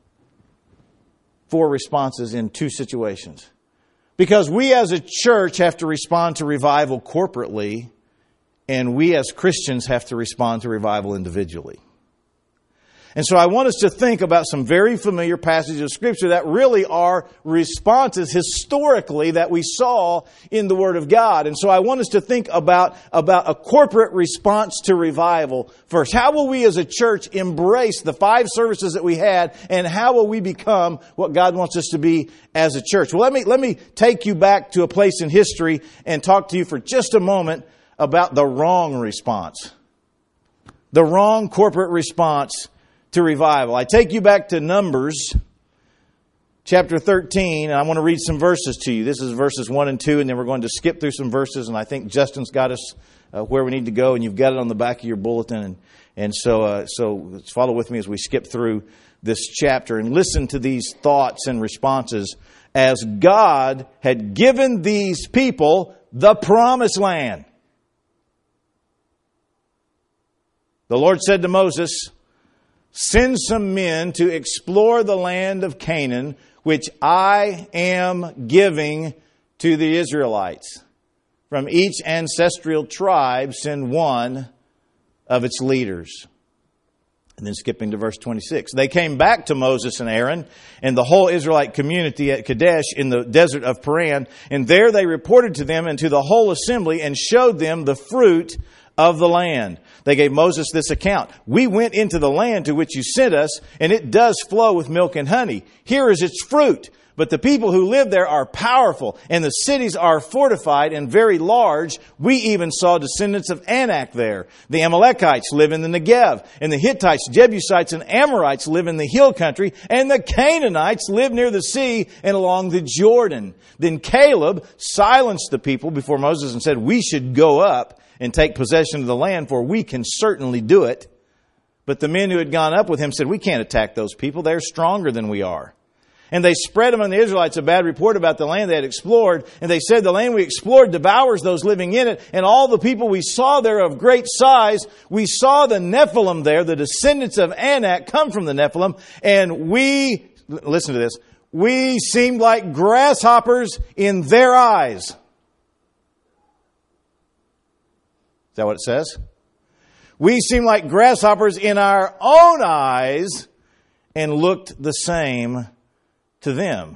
4 responses in 2 situations. Because we as a church have to respond to revival corporately, and we as Christians have to respond to revival individually. And so I want us to think about some very familiar passages of Scripture that really are responses historically that we saw in the Word of God. And so I want us to think about a corporate response to revival first. How will we as a church embrace the 5 services that we had, and how will we become what God wants us to be as a church? Well, let me take you back to a place in history and talk to you for just a moment about the wrong response. The wrong corporate response to revival. I take you back to Numbers chapter 13, and I want to read some verses to you. This is verses 1 and 2, and then we're going to skip through some verses, and I think Justin's got us where we need to go, and you've got it on the back of your bulletin. And so let's follow with me as we skip through this chapter and listen to these thoughts and responses as God had given these people the promised land. The Lord said to Moses, "Send some men to explore the land of Canaan, which I am giving to the Israelites. From each ancestral tribe, send one of its leaders." And then skipping to verse 26. They came back to Moses and Aaron and the whole Israelite community at Kadesh in the desert of Paran. And there they reported to them and to the whole assembly and showed them the fruit of the land. They gave Moses this account. "We went into the land to which you sent us, and it does flow with milk and honey. Here is its fruit. But the people who live there are powerful, and the cities are fortified and very large. We even saw descendants of Anak there. The Amalekites live in the Negev, and the Hittites, Jebusites, and Amorites live in the hill country, and the Canaanites live near the sea and along the Jordan." Then Caleb silenced the people before Moses and said, "We should go up and take possession of the land, for we can certainly do it." But the men who had gone up with him said, "We can't attack those people. They're stronger than we are." And they spread among the Israelites a bad report about the land they had explored. And they said, "The land we explored devours those living in it. And all the people we saw there of great size, we saw the Nephilim there, the descendants of Anak come from the Nephilim. And we," listen to this, "we seemed like grasshoppers in their eyes." Is that what it says? "We seemed like grasshoppers in our own eyes and looked the same to them."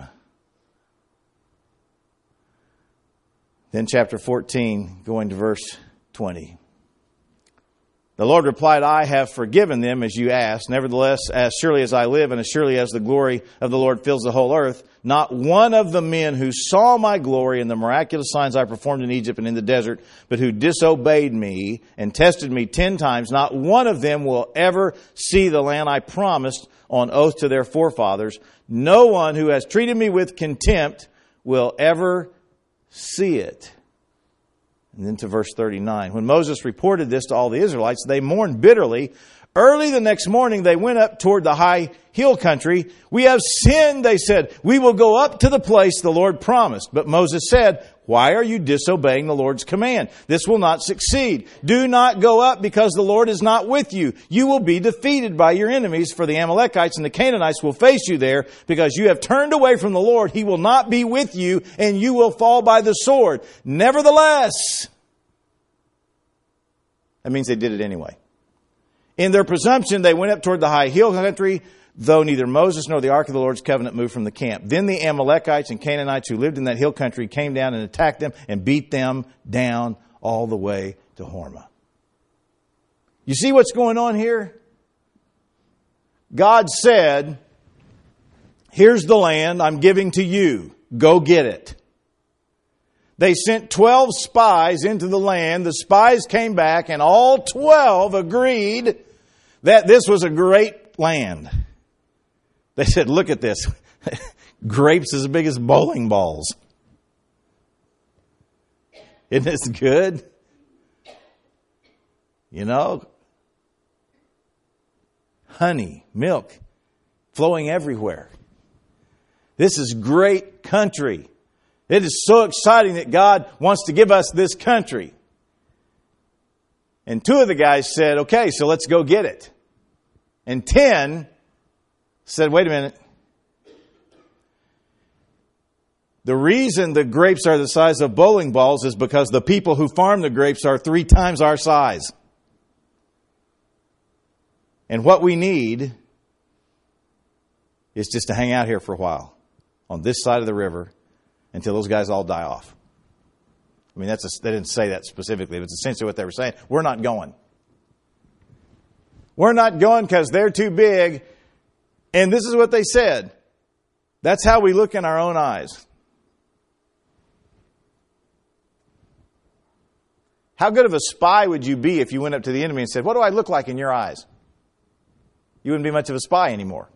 Then chapter 14, going to verse 20. The Lord replied, "I have forgiven them as you asked. Nevertheless, as surely as I live and as surely as the glory of the Lord fills the whole earth, not one of the men who saw my glory and the miraculous signs I performed in Egypt and in the desert, but who disobeyed me and tested me 10 times, not one of them will ever see the land I promised on oath to their forefathers. No one who has treated me with contempt will ever see it." And then to verse 39. When Moses reported this to all the Israelites, they mourned bitterly. Early the next morning, they went up toward the high hill country. "We have sinned," they said. "We will go up to the place the Lord promised." But Moses said, "Why are you disobeying the Lord's command? This will not succeed. Do not go up because the Lord is not with you. You will be defeated by your enemies, for the Amalekites and the Canaanites will face you there. Because you have turned away from the Lord, He will not be with you, and you will fall by the sword. Nevertheless," that means they did it anyway. "In their presumption, they went up toward the high hill country, though neither Moses nor the ark of the Lord's covenant moved from the camp. Then the Amalekites and Canaanites who lived in that hill country came down and attacked them and beat them down all the way to Hormah." You see what's going on here? God said, "Here's the land I'm giving to you. Go get it." They sent 12 spies into the land. The spies came back and all 12 agreed that this was a great land. They said, "Look at this. Grapes as big as bowling balls. Isn't this good? You know, honey, milk, flowing everywhere. This is great country. It is so exciting that God wants to give us this country." And 2 of the guys said, "Okay, so let's go get it." And 10 said, "Wait a minute. The reason the grapes are the size of bowling balls is because the people who farm the grapes are 3 times our size. And what we need is just to hang out here for a while on this side of the river until those guys all die off. I mean, they didn't say that specifically, but it's essentially what they were saying. We're not going. We're not going because they're too big. And this is what they said. That's how we look in our own eyes. How good of a spy would you be if you went up to the enemy and said, what do I look like in your eyes? You wouldn't be much of a spy anymore.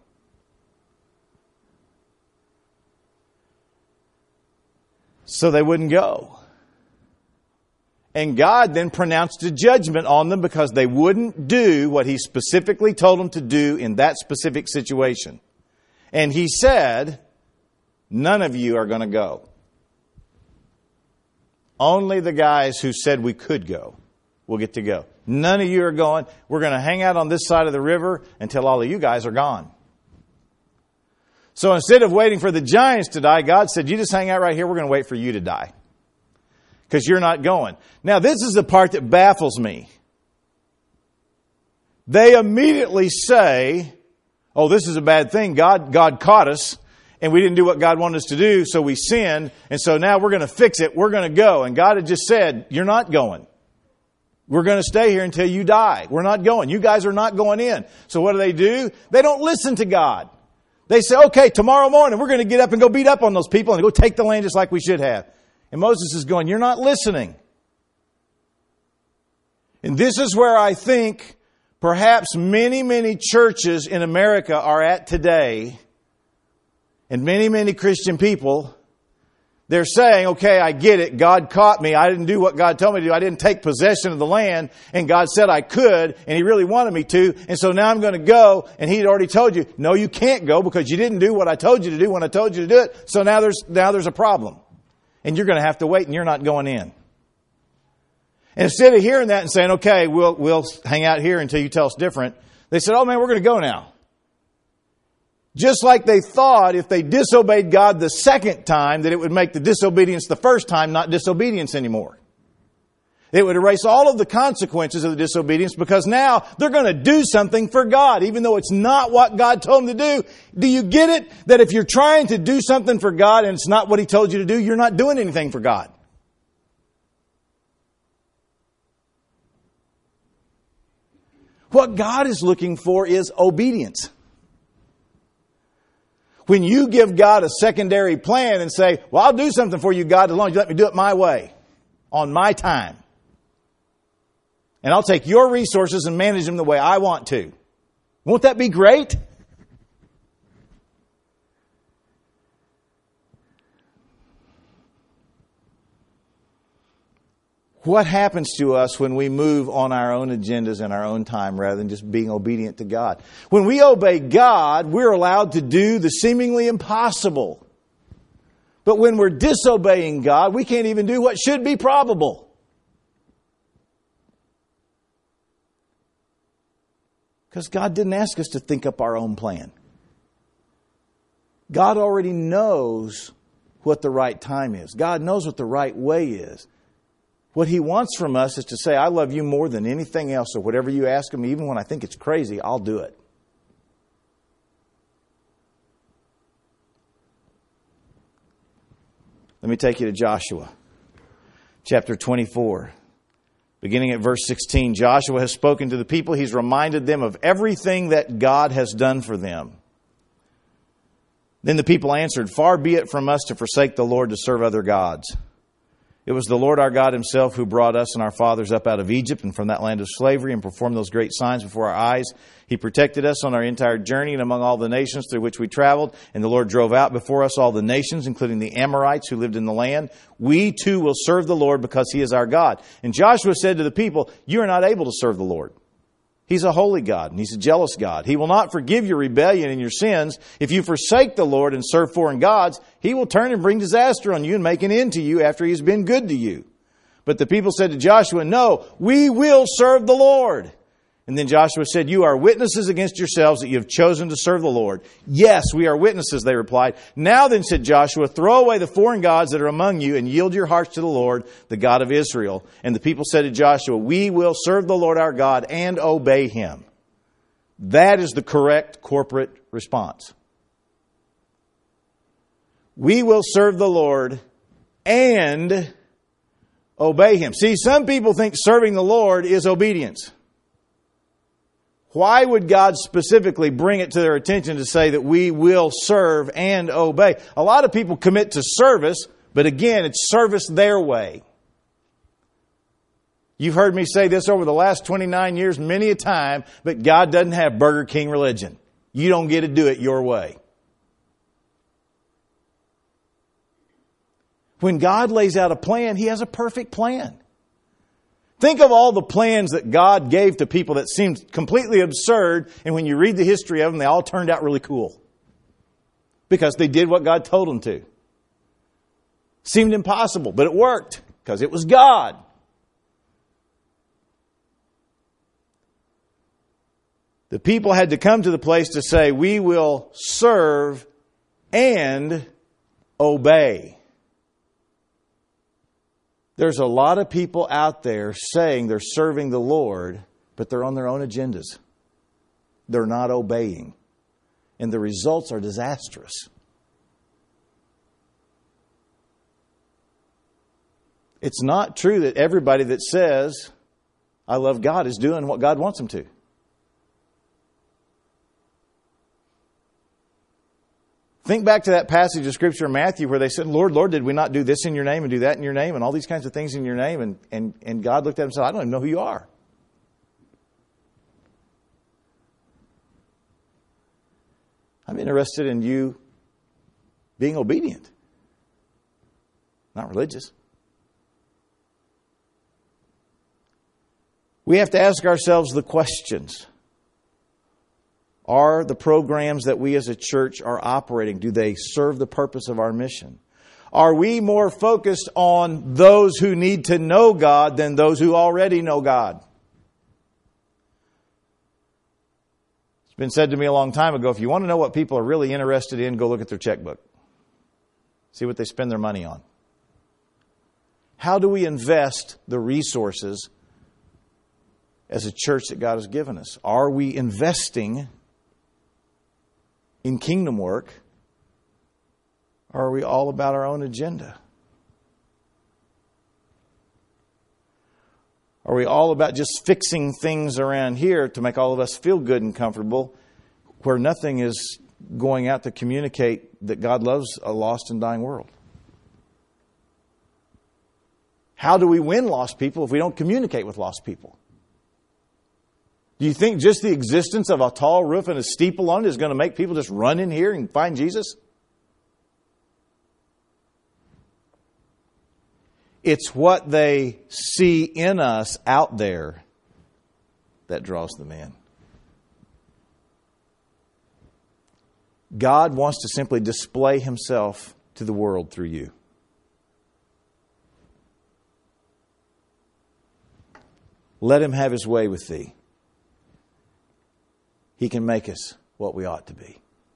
So they wouldn't go. And God then pronounced a judgment on them because they wouldn't do what He specifically told them to do in that specific situation. And He said, none of you are going to go. Only the guys who said we could go will get to go. None of you are going. We're going to hang out on this side of the river until all of you guys are gone. So instead of waiting for the giants to die, God said, you just hang out right here. We're going to wait for you to die. Because you're not going. Now, this is the part that baffles me. They immediately say, oh, this is a bad thing. God caught us, and we didn't do what God wanted us to do, so we sinned, and so now we're going to fix it. We're going to go. And God had just said, you're not going. We're going to stay here until you die. We're not going. You guys are not going in. So what do? They don't listen to God. They say, okay, tomorrow morning we're going to get up and go beat up on those people and go take the land just like we should have. And Moses is going, you're not listening. And this is where I think perhaps many, many churches in America are at today. And many, many Christian people, they're saying, okay, I get it. God caught me. I didn't do what God told me to do. I didn't take possession of the land. And God said I could. And He really wanted me to. And so now I'm going to go. And He had already told you, no, you can't go because you didn't do what I told you to do when I told you to do it. So now there's a problem. And you're going to have to wait and you're not going in. And instead of hearing that and saying, okay, we'll hang out here until you tell us different, they said, oh man, we're going to go now. Just like they thought if they disobeyed God the second time that it would make the disobedience the first time not disobedience anymore. It would erase all of the consequences of the disobedience because now they're going to do something for God, even though it's not what God told them to do. Do you get it? That if you're trying to do something for God and it's not what He told you to do, you're not doing anything for God. What God is looking for is obedience. When you give God a secondary plan and say, well, I'll do something for you, God, as long as you let me do it my way, on my time. And I'll take your resources and manage them the way I want to. Won't that be great? What happens to us when we move on our own agendas in our own time rather than just being obedient to God? When we obey God, we're allowed to do the seemingly impossible. But when we're disobeying God, we can't even do what should be probable. Because God didn't ask us to think up our own plan. God already knows what the right time is. God knows what the right way is. What He wants from us is to say, I love you more than anything else, so whatever you ask of me, even when I think it's crazy, I'll do it. Let me take you to Joshua, chapter 24. Beginning at verse 16, Joshua has spoken to the people. He's reminded them of everything that God has done for them. Then the people answered, far be it from us to forsake the Lord to serve other gods. It was the Lord our God Himself who brought us and our fathers up out of Egypt and from that land of slavery and performed those great signs before our eyes. He protected us on our entire journey and among all the nations through which we traveled. And the Lord drove out before us all the nations, including the Amorites who lived in the land. We too will serve the Lord because He is our God. And Joshua said to the people, you are not able to serve the Lord. He's a holy God and He's a jealous God. He will not forgive your rebellion and your sins. If you forsake the Lord and serve foreign gods, He will turn and bring disaster on you and make an end to you after He has been good to you. But the people said to Joshua, no, we will serve the Lord. And then Joshua said, you are witnesses against yourselves that you have chosen to serve the Lord. Yes, we are witnesses, they replied. Now then, said Joshua, throw away the foreign gods that are among you and yield your hearts to the Lord, the God of Israel. And the people said to Joshua, we will serve the Lord our God and obey Him. That is the correct corporate response. We will serve the Lord and obey Him. See, some people think serving the Lord is obedience. Why would God specifically bring it to their attention to say that we will serve and obey? A lot of people commit to service, but again, it's service their way. You've heard me say this over the last 29 years many a time, but God doesn't have Burger King religion. You don't get to do it your way. When God lays out a plan, He has a perfect plan. Think of all the plans that God gave to people that seemed completely absurd, and when you read the history of them, they all turned out really cool. Because they did what God told them to. Seemed impossible, but it worked, because it was God. The people had to come to the place to say, we will serve and obey. There's a lot of people out there saying they're serving the Lord, but they're on their own agendas. They're not obeying. And the results are disastrous. It's not true that everybody that says, I love God, is doing what God wants them to. Think back to that passage of Scripture in Matthew where they said, Lord, Lord, did we not do this in your name and do that in your name and all these kinds of things in your name? And God looked at him and said, I don't even know who you are. I'm interested in you being obedient, not religious. We have to ask ourselves the questions. Are the programs that we as a church are operating, do they serve the purpose of our mission? Are we more focused on those who need to know God than those who already know God? It's been said to me a long time ago, if you want to know what people are really interested in, go look at their checkbook. See what they spend their money on. How do we invest the resources as a church that God has given us? Are we investing in kingdom work, or are we all about our own agenda? Are we all about just fixing things around here to make all of us feel good and comfortable, where nothing is going out to communicate that God loves a lost and dying world? How do we win lost people if we don't communicate with lost people? Do you think just the existence of a tall roof and a steeple on it is going to make people just run in here and find Jesus? It's what they see in us out there that draws them in. God wants to simply display Himself to the world through you. Let Him have His way with thee. He can make us what we ought to be.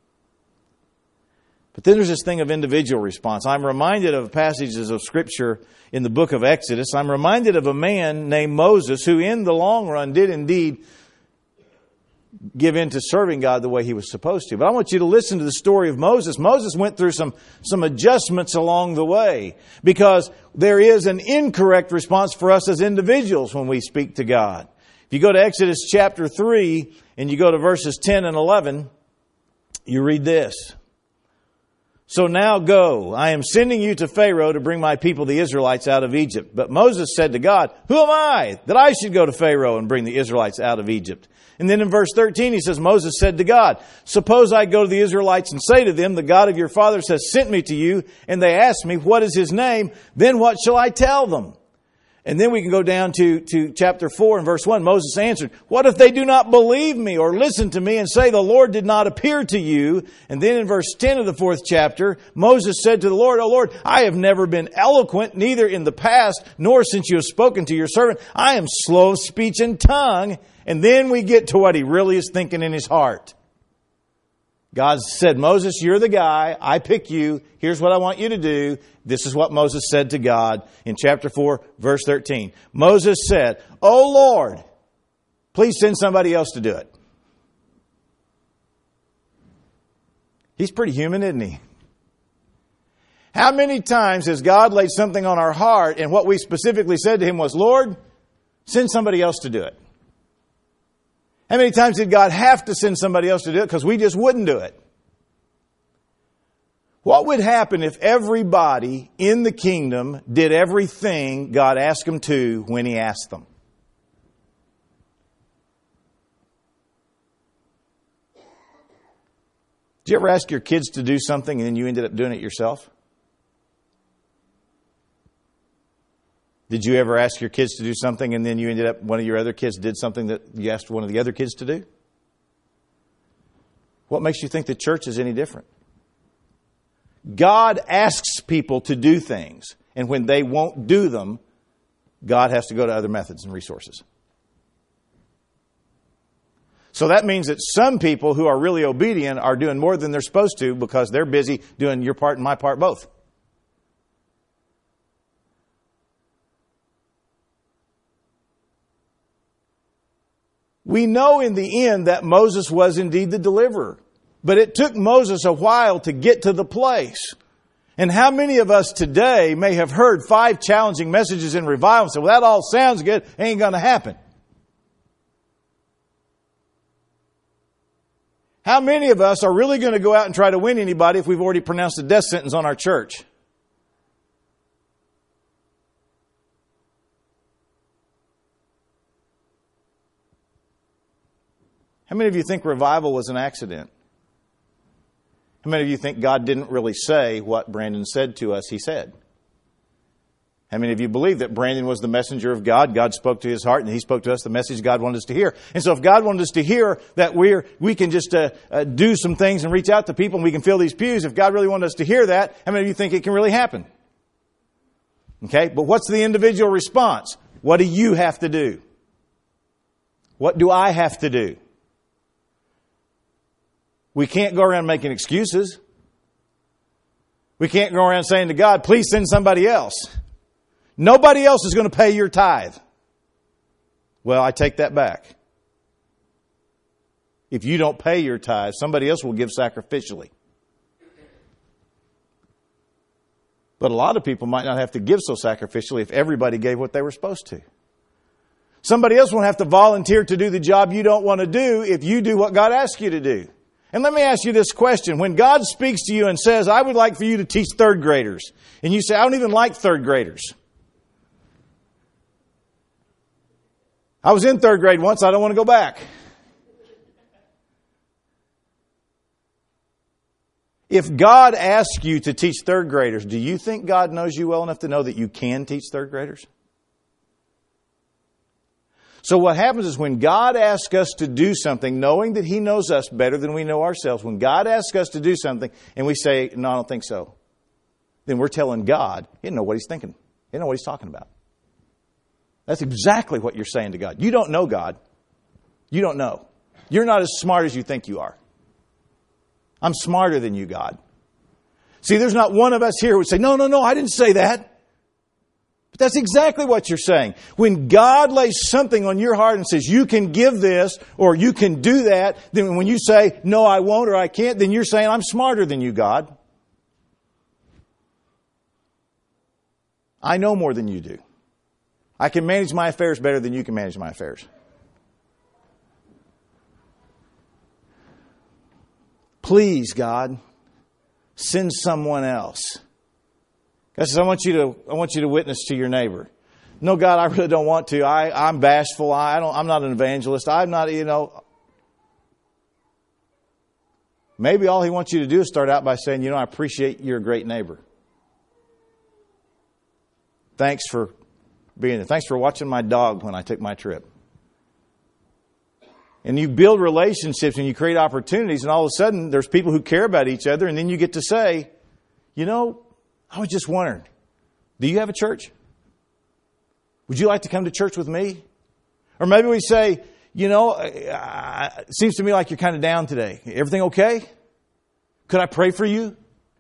But then there's this thing of individual response. I'm reminded of passages of Scripture in the book of Exodus. I'm reminded of a man named Moses who in the long run did indeed give in to serving God the way he was supposed to. But I want you to listen to the story of Moses. Moses went through some adjustments along the way, because there is an incorrect response for us as individuals when we speak to God. If you go to Exodus chapter 3 and you go to verses 10 and 11, you read this. So now go, I am sending you to Pharaoh to bring my people, the Israelites, out of Egypt. But Moses said to God, who am I that I should go to Pharaoh and bring the Israelites out of Egypt? And then in verse 13 he says, Moses said to God, suppose I go to the Israelites and say to them, the God of your fathers has sent me to you, and they ask me, what is His name? Then what shall I tell them? And then we can go down to chapter 4 and verse 1. Moses answered, what if they do not believe me or listen to me and say, the Lord did not appear to you? And then in verse 10 of the 4th chapter, Moses said to the Lord, O Lord, I have never been eloquent, neither in the past, nor since you have spoken to your servant. I am slow of speech and tongue. And then we get to what he really is thinking in his heart. God said, Moses, you're the guy. I pick you. Here's what I want you to do. This is what Moses said to God in chapter 4, verse 13. Moses said, O Lord, please send somebody else to do it. He's pretty human, isn't he? How many times has God laid something on our heart and what we specifically said to Him was, Lord, send somebody else to do it? How many times did God have to send somebody else to do it because we just wouldn't do it? What would happen if everybody in the kingdom did everything God asked them to when He asked them? Did you ever ask your kids to do something and then you ended up doing it yourself? Did you ever ask your kids to do something and then you ended up, one of your other kids did something that you asked one of the other kids to do? What makes you think the church is any different? God asks people to do things, and when they won't do them, God has to go to other methods and resources. So that means that some people who are really obedient are doing more than they're supposed to because they're busy doing your part and my part both. We know in the end that Moses was indeed the deliverer. But it took Moses a while to get to the place. And how many of us today may have heard 5 challenging messages in revival and said, well, that all sounds good, ain't going to happen. How many of us are really going to go out and try to win anybody if we've already pronounced a death sentence on our church? How many of you think revival was an accident? How many of you think God didn't really say what Brandon said to us he said? How many of you believe that Brandon was the messenger of God? God spoke to his heart and he spoke to us the message God wanted us to hear. And so if God wanted us to hear that we can just do some things and reach out to people and we can fill these pews, if God really wanted us to hear that, how many of you think it can really happen? Okay, but what's the individual response? What do you have to do? What do I have to do? We can't go around making excuses. We can't go around saying to God, please send somebody else. Nobody else is going to pay your tithe. Well, I take that back. If you don't pay your tithe, somebody else will give sacrificially. But a lot of people might not have to give so sacrificially if everybody gave what they were supposed to. Somebody else won't have to volunteer to do the job you don't want to do if you do what God asks you to do. And let me ask you this question. When God speaks to you and says, I would like for you to teach 3rd graders, and you say, I don't even like 3rd graders. I was in 3rd grade once, I don't want to go back. If God asks you to teach 3rd graders, do you think God knows you well enough to know that you can teach 3rd graders? So what happens is when God asks us to do something, knowing that He knows us better than we know ourselves, when God asks us to do something and we say, no, I don't think so, then we're telling God, He doesn't know what He's thinking. He doesn't know what He's talking about. That's exactly what you're saying to God. You don't know God. You don't know. You're not as smart as you think you are. I'm smarter than you, God. See, there's not one of us here who would say, no, I didn't say that. But that's exactly what you're saying. When God lays something on your heart and says, you can give this or you can do that, then when you say, no, I won't or I can't, then you're saying, I'm smarter than you, God. I know more than you do. I can manage my affairs better than you can manage my affairs. Please, God, send someone else. God says, I want you to witness to your neighbor. No, God, I really don't want to. I'm bashful. I'm not an evangelist. I'm not, Maybe all He wants you to do is start out by saying, I appreciate you're a great neighbor. Thanks for being there. Thanks for watching my dog when I took my trip. And you build relationships and you create opportunities, and all of a sudden there's people who care about each other, and then you get to say, I was just wondering, do you have a church? Would you like to come to church with me? Or maybe we say, it seems to me like you're kind of down today. Everything okay? Could I pray for you?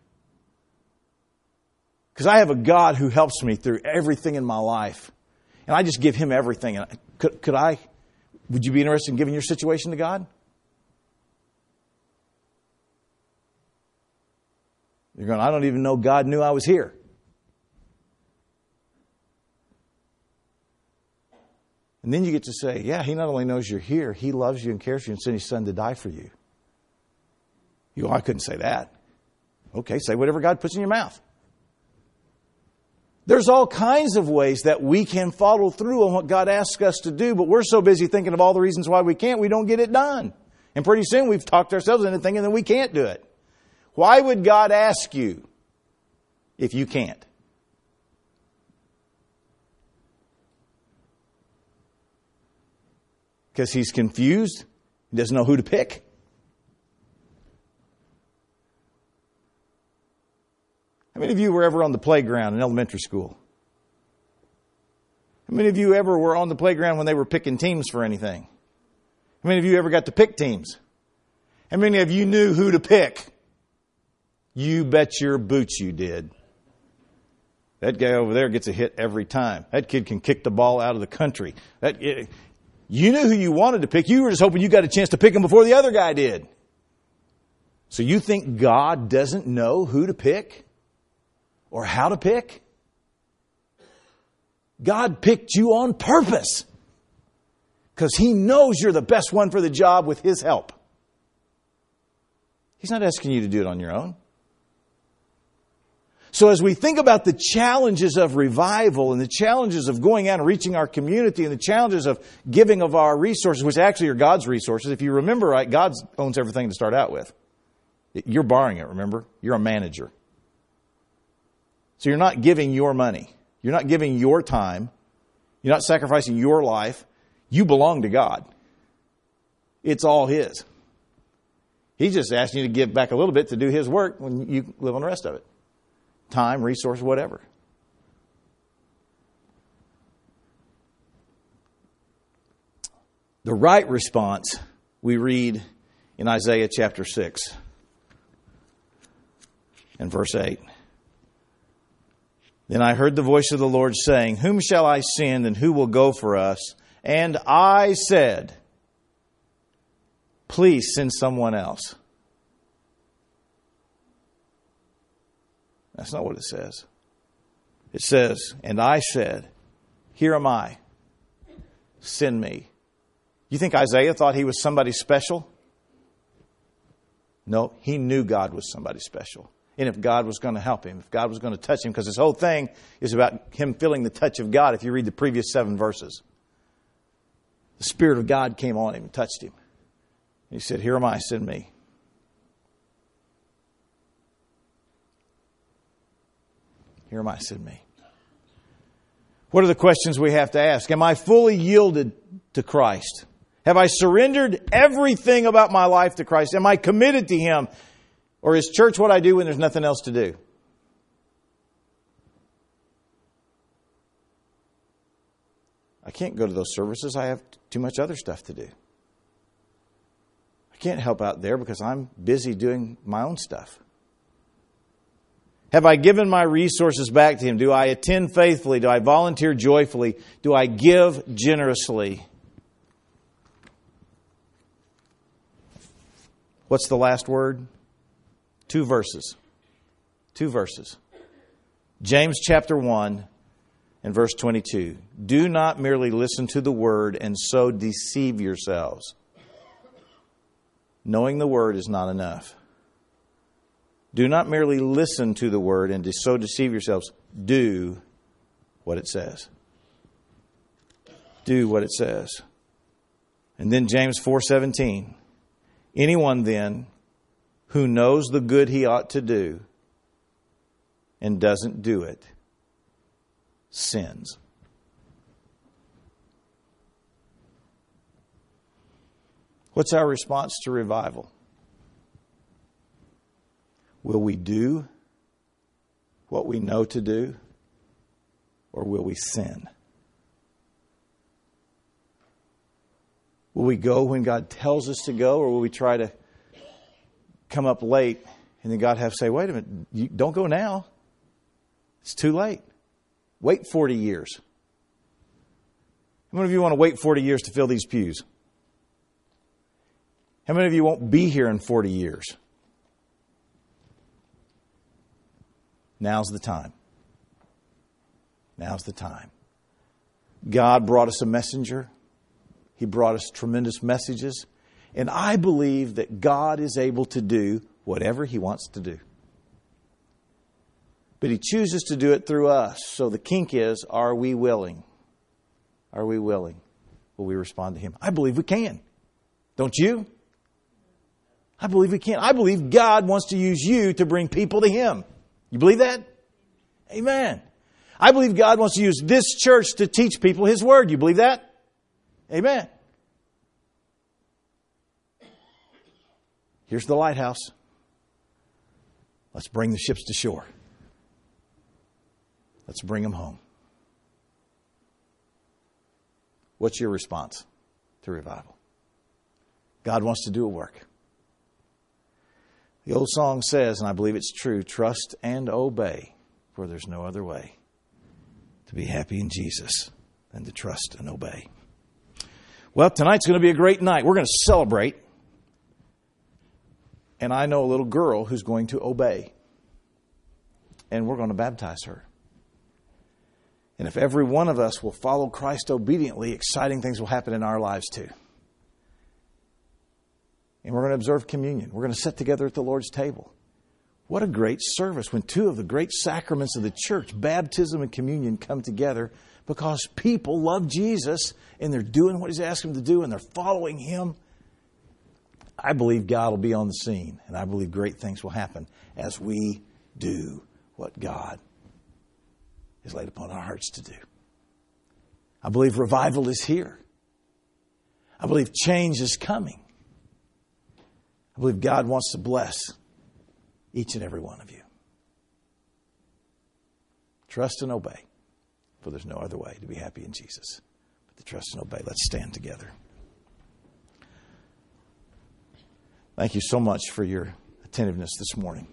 Because I have a God who helps me through everything in my life. And I just give Him everything. Would you be interested in giving your situation to God? You're going, I don't even know God knew I was here. And then you get to say, yeah, He not only knows you're here, He loves you and cares for you and sent His Son to die for you. You go, I couldn't say that. Okay, say whatever God puts in your mouth. There's all kinds of ways that we can follow through on what God asks us to do, but we're so busy thinking of all the reasons why we can't, we don't get it done. And pretty soon we've talked ourselves into thinking that we can't do it. Why would God ask you if you can't? Because He's confused. He doesn't know who to pick. How many of you were ever on the playground in elementary school? How many of you ever were on the playground when they were picking teams for anything? How many of you ever got to pick teams? How many of you knew who to pick? You bet your boots you did. That guy over there gets a hit every time. That kid can kick the ball out of the country. You knew who you wanted to pick. You were just hoping you got a chance to pick him before the other guy did. So you think God doesn't know who to pick or how to pick? God picked you on purpose because He knows you're the best one for the job with His help. He's not asking you to do it on your own. So as we think about the challenges of revival and the challenges of going out and reaching our community and the challenges of giving of our resources, which actually are God's resources, if you remember right, God owns everything to start out with. You're borrowing it, remember? You're a manager. So you're not giving your money. You're not giving your time. You're not sacrificing your life. You belong to God. It's all His. He's just asking you to give back a little bit to do His work when you live on the rest of it. Time, resource, whatever. The right response we read in Isaiah chapter 6 and verse 8. Then I heard the voice of the Lord saying, whom shall I send and who will go for us? And I said, please send someone else. That's not what it says. It says, and I said, here am I. Send me. You think Isaiah thought he was somebody special? No, he knew God was somebody special. And if God was going to help him, if God was going to touch him, because this whole thing is about him feeling the touch of God if you read the previous 7 verses. The Spirit of God came on him and touched him. He said, here am I, send me. Here am I, send me. What are the questions we have to ask? Am I fully yielded to Christ? Have I surrendered everything about my life to Christ? Am I committed to Him? Or is church what I do when there's nothing else to do? I can't go to those services. I have too much other stuff to do. I can't help out there because I'm busy doing my own stuff. Have I given my resources back to Him? Do I attend faithfully? Do I volunteer joyfully? Do I give generously? What's the last word? 2 verses. 2 verses. James chapter 1 and verse 22. Do not merely listen to the word and so deceive yourselves. Knowing the word is not enough. Do not merely listen to the word and so deceive yourselves. Do what it says. Do what it says. And then James 4:17. Anyone then who knows the good he ought to do and doesn't do it sins. What's our response to revival? Will we do what we know to do, or will we sin? Will we go when God tells us to go, or will we try to come up late and then God have to say, wait a minute, don't go now. It's too late. Wait 40 years. How many of you want to wait 40 years to fill these pews? How many of you won't be here in 40 years? Now's the time. Now's the time. God brought us a messenger. He brought us tremendous messages. And I believe that God is able to do whatever He wants to do. But He chooses to do it through us. So the kink is, are we willing? Are we willing? Will we respond to Him? I believe we can. Don't you? I believe we can. I believe God wants to use you to bring people to Him. You believe that? Amen. I believe God wants to use this church to teach people His Word. You believe that? Amen. Here's the lighthouse. Let's bring the ships to shore. Let's bring them home. What's your response to revival? God wants to do a work. The old song says, and I believe it's true, trust and obey, for there's no other way to be happy in Jesus than to trust and obey. Well, tonight's going to be a great night. We're going to celebrate. And I know a little girl who's going to obey. And we're going to baptize her. And if every one of us will follow Christ obediently, exciting things will happen in our lives too. And we're going to observe communion. We're going to sit together at the Lord's table. What a great service when two of the great sacraments of the church, baptism and communion, come together because people love Jesus and they're doing what He's asked them to do and they're following Him. I believe God will be on the scene, and I believe great things will happen as we do what God has laid upon our hearts to do. I believe revival is here. I believe change is coming. I believe God wants to bless each and every one of you. Trust and obey, for there's no other way to be happy in Jesus but to trust and obey. Let's stand together. Thank you so much for your attentiveness this morning.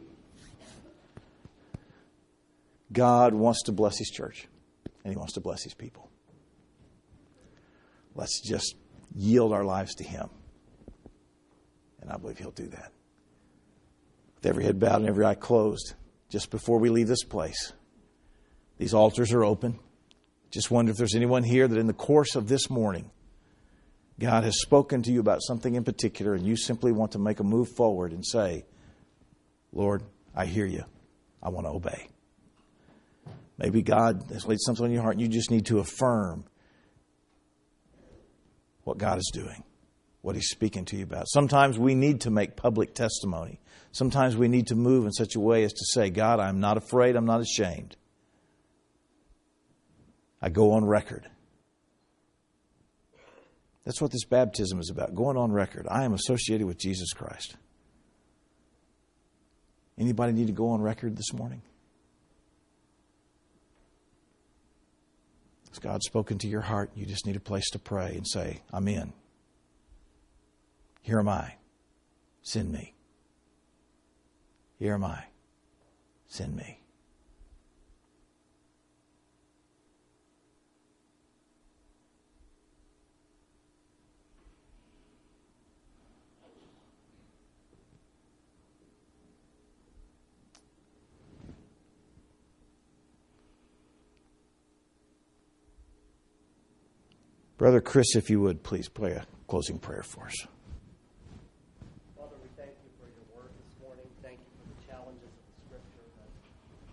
God wants to bless His church, and He wants to bless His people. Let's just yield our lives to Him, and I believe He'll do that. With every head bowed and every eye closed, just before we leave this place, these altars are open. Just wonder if there's anyone here that in the course of this morning, God has spoken to you about something in particular and you simply want to make a move forward and say, Lord, I hear you. I want to obey. Maybe God has laid something on your heart and you just need to affirm what God is doing, what He's speaking to you about. Sometimes we need to make public testimony. Sometimes we need to move in such a way as to say, God, I'm not afraid, I'm not ashamed. I go on record. That's what this baptism is about, going on record. I am associated with Jesus Christ. Anybody need to go on record this morning? Has God spoken to your heart? You just need a place to pray and say, I'm in. Here am I. Send me. Here am I. Send me. Brother Chris, if you would, please pray a closing prayer for us.